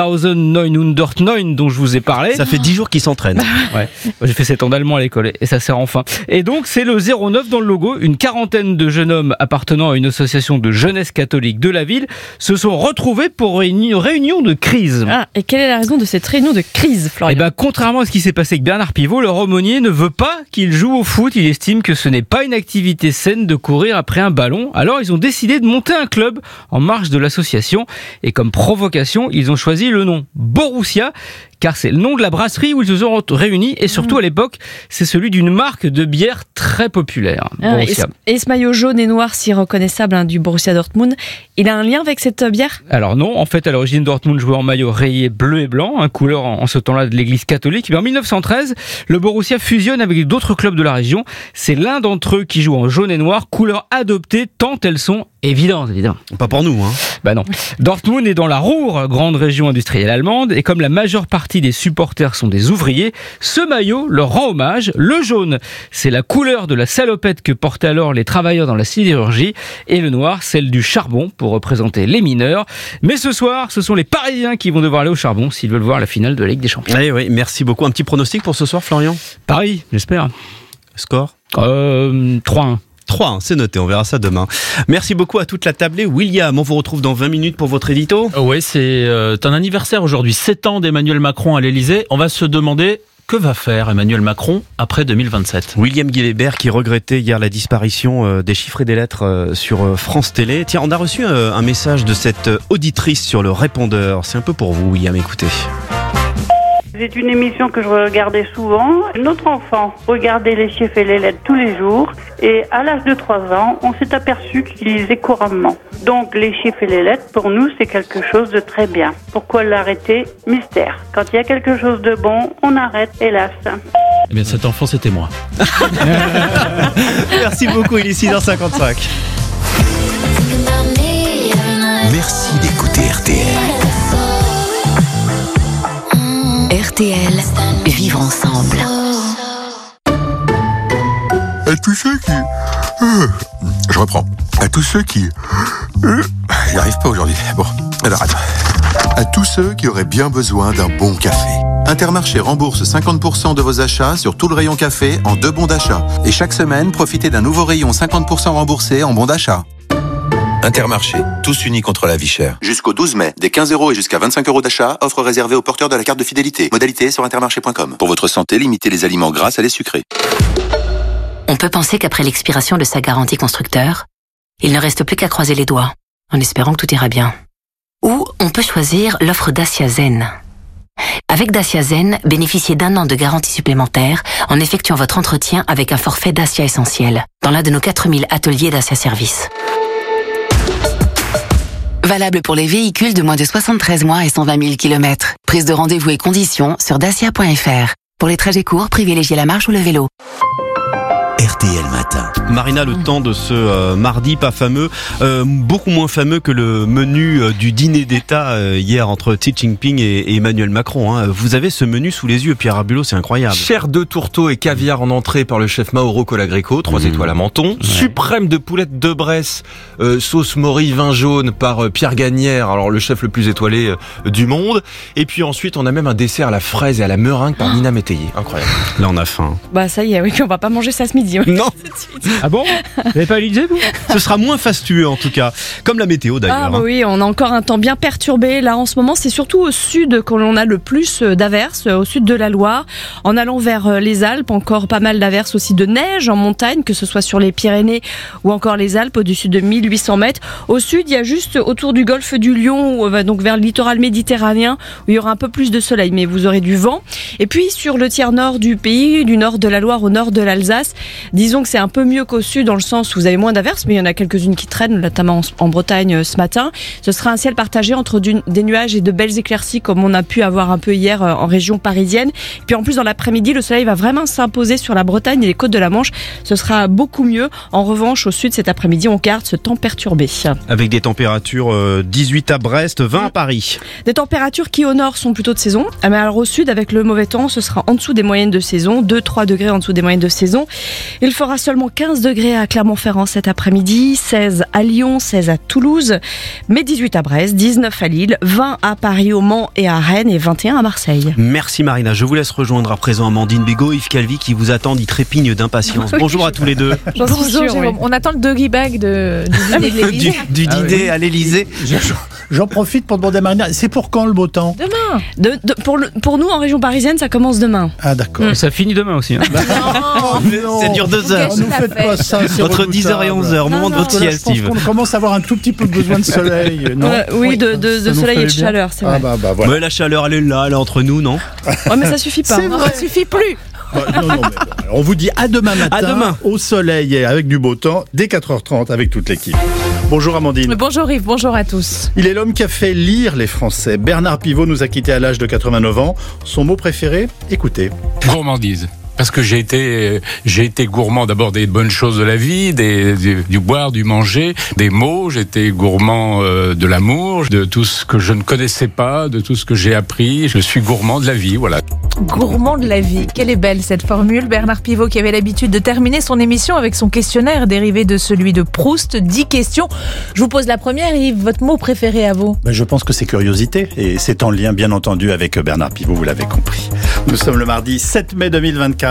1909 dont je vous ai parlé. Ça fait 10 jours qu'ils s'entraînent. Ouais. J'ai fait 7 ans d'allemand à l'école et ça sert enfin. Et donc c'est le 09 dans le logo. Une quarantaine de jeunes hommes appartenant à une association de jeunesse catholique de la ville se sont retrouvés pour une réunion de crise. Ah, et quelle est la raison de cette réunion de crise, Florian ? Eh ben, contrairement à ce qui s'est passé avec Bernard Pivot, leur aumônier ne veut pas qu'il joue au foot. Il estime que ce n'est pas une activité saine de courir après un ballon. Alors ils ont décidé de monter un club en marge de l'association. Et comme provocation, ils ont choisi le nom Borussia, car c'est le nom de la brasserie où ils se sont réunis, et surtout à l'époque, c'est celui d'une marque de bière très populaire. Et ce maillot jaune et noir si reconnaissable du Borussia Dortmund, il a un lien avec cette bière ? Alors non, en fait à l'origine Dortmund jouait en maillot rayé bleu et blanc, couleur en ce temps-là de l'église catholique. Mais en 1913, le Borussia fusionne avec d'autres clubs de la région. C'est l'un d'entre eux qui joue en jaune et noir, couleur adoptée tant elles sont évidentes, évidemment. Pas pour nous, hein. Bah non. Dortmund est dans la Ruhr, grande région industrielle allemande, et comme la majeure partie des supporters sont des ouvriers, ce maillot leur rend hommage. Le jaune, c'est la couleur de la salopette que portaient alors les travailleurs dans la sidérurgie, et le noir, celle du charbon, pour représenter les mineurs. Mais ce soir, ce sont les Parisiens qui vont devoir aller au charbon s'ils veulent voir la finale de la Ligue des Champions. Allez, oui, merci beaucoup. Un petit pronostic pour ce soir, Florian ? Paris, j'espère. Score ? 3-1. 3, c'est noté, on verra ça demain. Merci beaucoup à toute la tablée. William, on vous retrouve dans 20 minutes pour votre édito. Oui, c'est un anniversaire aujourd'hui, 7 ans d'Emmanuel Macron à l'Elysée. On va se demander que va faire Emmanuel Macron après 2027. William Guilébert qui regrettait hier la disparition des chiffres et des lettres sur France Télé. Tiens, on a reçu un message de cette auditrice sur le répondeur. C'est un peu pour vous, William, écoutez. C'est une émission que je regardais souvent. Notre enfant regardait les chiffres et les lettres tous les jours et à l'âge de 3 ans, on s'est aperçu qu'il lisait couramment. Donc les chiffres et les lettres, pour nous, c'est quelque chose de très bien. Pourquoi l'arrêter ? Mystère. Quand il y a quelque chose de bon, on arrête, hélas. Eh bien, cet enfant, c'était moi. Merci beaucoup, il est 6h55. Merci d'écouter RTL. RTL, vivre ensemble. À tous ceux qui... Je reprends. À tous ceux qui... J'y arrive pas aujourd'hui. Bon, alors attends. À tous ceux qui auraient bien besoin d'un bon café. Intermarché rembourse 50% de vos achats sur tout le rayon café en 2 bons d'achat. Et chaque semaine, profitez d'un nouveau rayon 50% remboursé en bons d'achat. Intermarché, tous unis contre la vie chère. Jusqu'au 12 mai, des 15 € et jusqu'à 25 € d'achat, offre réservée aux porteurs de la carte de fidélité. Modalité sur intermarché.com. Pour votre santé, limitez les aliments gras à les sucrés. On peut penser qu'après l'expiration de sa garantie constructeur, il ne reste plus qu'à croiser les doigts, en espérant que tout ira bien. Ou on peut choisir l'offre Dacia Zen. Avec Dacia Zen, bénéficiez d'1 an de garantie supplémentaire en effectuant votre entretien avec un forfait Dacia Essentiel dans l'un de nos 4000 ateliers Dacia Service. Valable pour les véhicules de moins de 73 mois et 120 000 km. Prise de rendez-vous et conditions sur dacia.fr. Pour les trajets courts, privilégiez la marche ou le vélo. RTL Matin. Marina, le temps de ce mardi pas fameux, beaucoup moins fameux que le menu du dîner d'État hier entre Xi Jinping et Emmanuel Macron. Hein. Vous avez ce menu sous les yeux, Pierre Arbulot, c'est incroyable. Chair de tourteau et caviar en entrée par le chef Mauro Colagreco, 3 étoiles à Menton. Ouais. Suprême de poulette de Bresse, sauce Maury, vin jaune par Pierre Gagnère, alors le chef le plus étoilé du monde. Et puis ensuite, on a même un dessert à la fraise et à la meringue par Nina Métayer. Incroyable. Là, on a faim. Bah ça y est, oui, on va pas manger ça ce midi. Non. Ah bon ? Vous n'avez pas l'idée, vous ? Ce sera moins fastueux en tout cas, comme la météo d'ailleurs. Ah bah oui, on a encore un temps bien perturbé. Là en ce moment, c'est surtout au sud qu'on a le plus d'averses, au sud de la Loire. En allant vers les Alpes, encore pas mal d'averses aussi de neige en montagne, que ce soit sur les Pyrénées ou encore les Alpes au-dessus de 1800 mètres. Au sud, il y a juste autour du golfe du Lion, donc vers le littoral méditerranéen, où il y aura un peu plus de soleil, mais vous aurez du vent. Et puis sur le tiers nord du pays, du nord de la Loire au nord de l'Alsace, disons Disons que c'est un peu mieux qu'au sud dans le sens où vous avez moins d'averses, mais il y en a quelques-unes qui traînent, notamment en Bretagne ce matin. Ce sera un ciel partagé entre des nuages et de belles éclaircies comme on a pu avoir un peu hier en région parisienne. Puis en plus dans l'après-midi, le soleil va vraiment s'imposer sur la Bretagne et les côtes de la Manche. Ce sera beaucoup mieux. En revanche, au sud cet après-midi, on garde ce temps perturbé. Avec des températures 18 à Brest, 20 à Paris. Des températures qui au nord sont plutôt de saison, mais alors au sud avec le mauvais temps, ce sera en dessous des moyennes de saison, 2-3 degrés en dessous des moyennes de saison. Il fera seulement 15 degrés à Clermont-Ferrand cet après-midi, 16 à Lyon, 16 à Toulouse, mais 18 à Brest, 19 à Lille, 20 à Paris, au Mans et à Rennes et 21 à Marseille. Merci Marina, je vous laisse rejoindre à présent Amandine Bigot, Yves Calvi qui vous attendent, ils trépignent d'impatience. Bonjour à tous les deux. Bonjour Jérôme, on attend le doggy bag du dîner de l'Élysée. Du dîner à l'Élysée. J'en profite pour demander à Marina, c'est pour quand le beau temps? Demain. Pour nous en région parisienne, ça commence demain. Ah d'accord. Ça finit demain aussi. Hein. Ça dure 2 heures. Ne faites pas ça. Entre 10h et 11h, moment de votre sieste, Yves. Je pense qu'on commence à avoir un tout petit peu besoin de soleil, non? Oui, de soleil et de chaleur, c'est vrai. Voilà. Mais la chaleur, elle est là, elle est entre nous, non? Ouais, mais ça suffit pas. Ça suffit plus. Non, on vous dit à demain matin, au soleil et avec du beau temps, dès 4h30 avec toute l'équipe. Bonjour Amandine. Bonjour Yves, bonjour à tous. Il est l'homme qui a fait lire les Français. Bernard Pivot nous a quittés à l'âge de 89 ans. Son mot préféré, écoutez. Gourmandise. Parce que j'ai été gourmand d'abord des bonnes choses de la vie, du boire, du manger, des mots. J'étais gourmand de l'amour, de tout ce que je ne connaissais pas, de tout ce que j'ai appris. Je suis gourmand de la vie, voilà. Gourmand de la vie, quelle est belle cette formule. Bernard Pivot qui avait l'habitude de terminer son émission avec son questionnaire dérivé de celui de Proust. 10 questions. Je vous pose la première, Yves, votre mot préféré à vous? Je pense que c'est curiosité et c'est en lien bien entendu avec Bernard Pivot, vous l'avez compris. Nous sommes le mardi 7 mai 2024.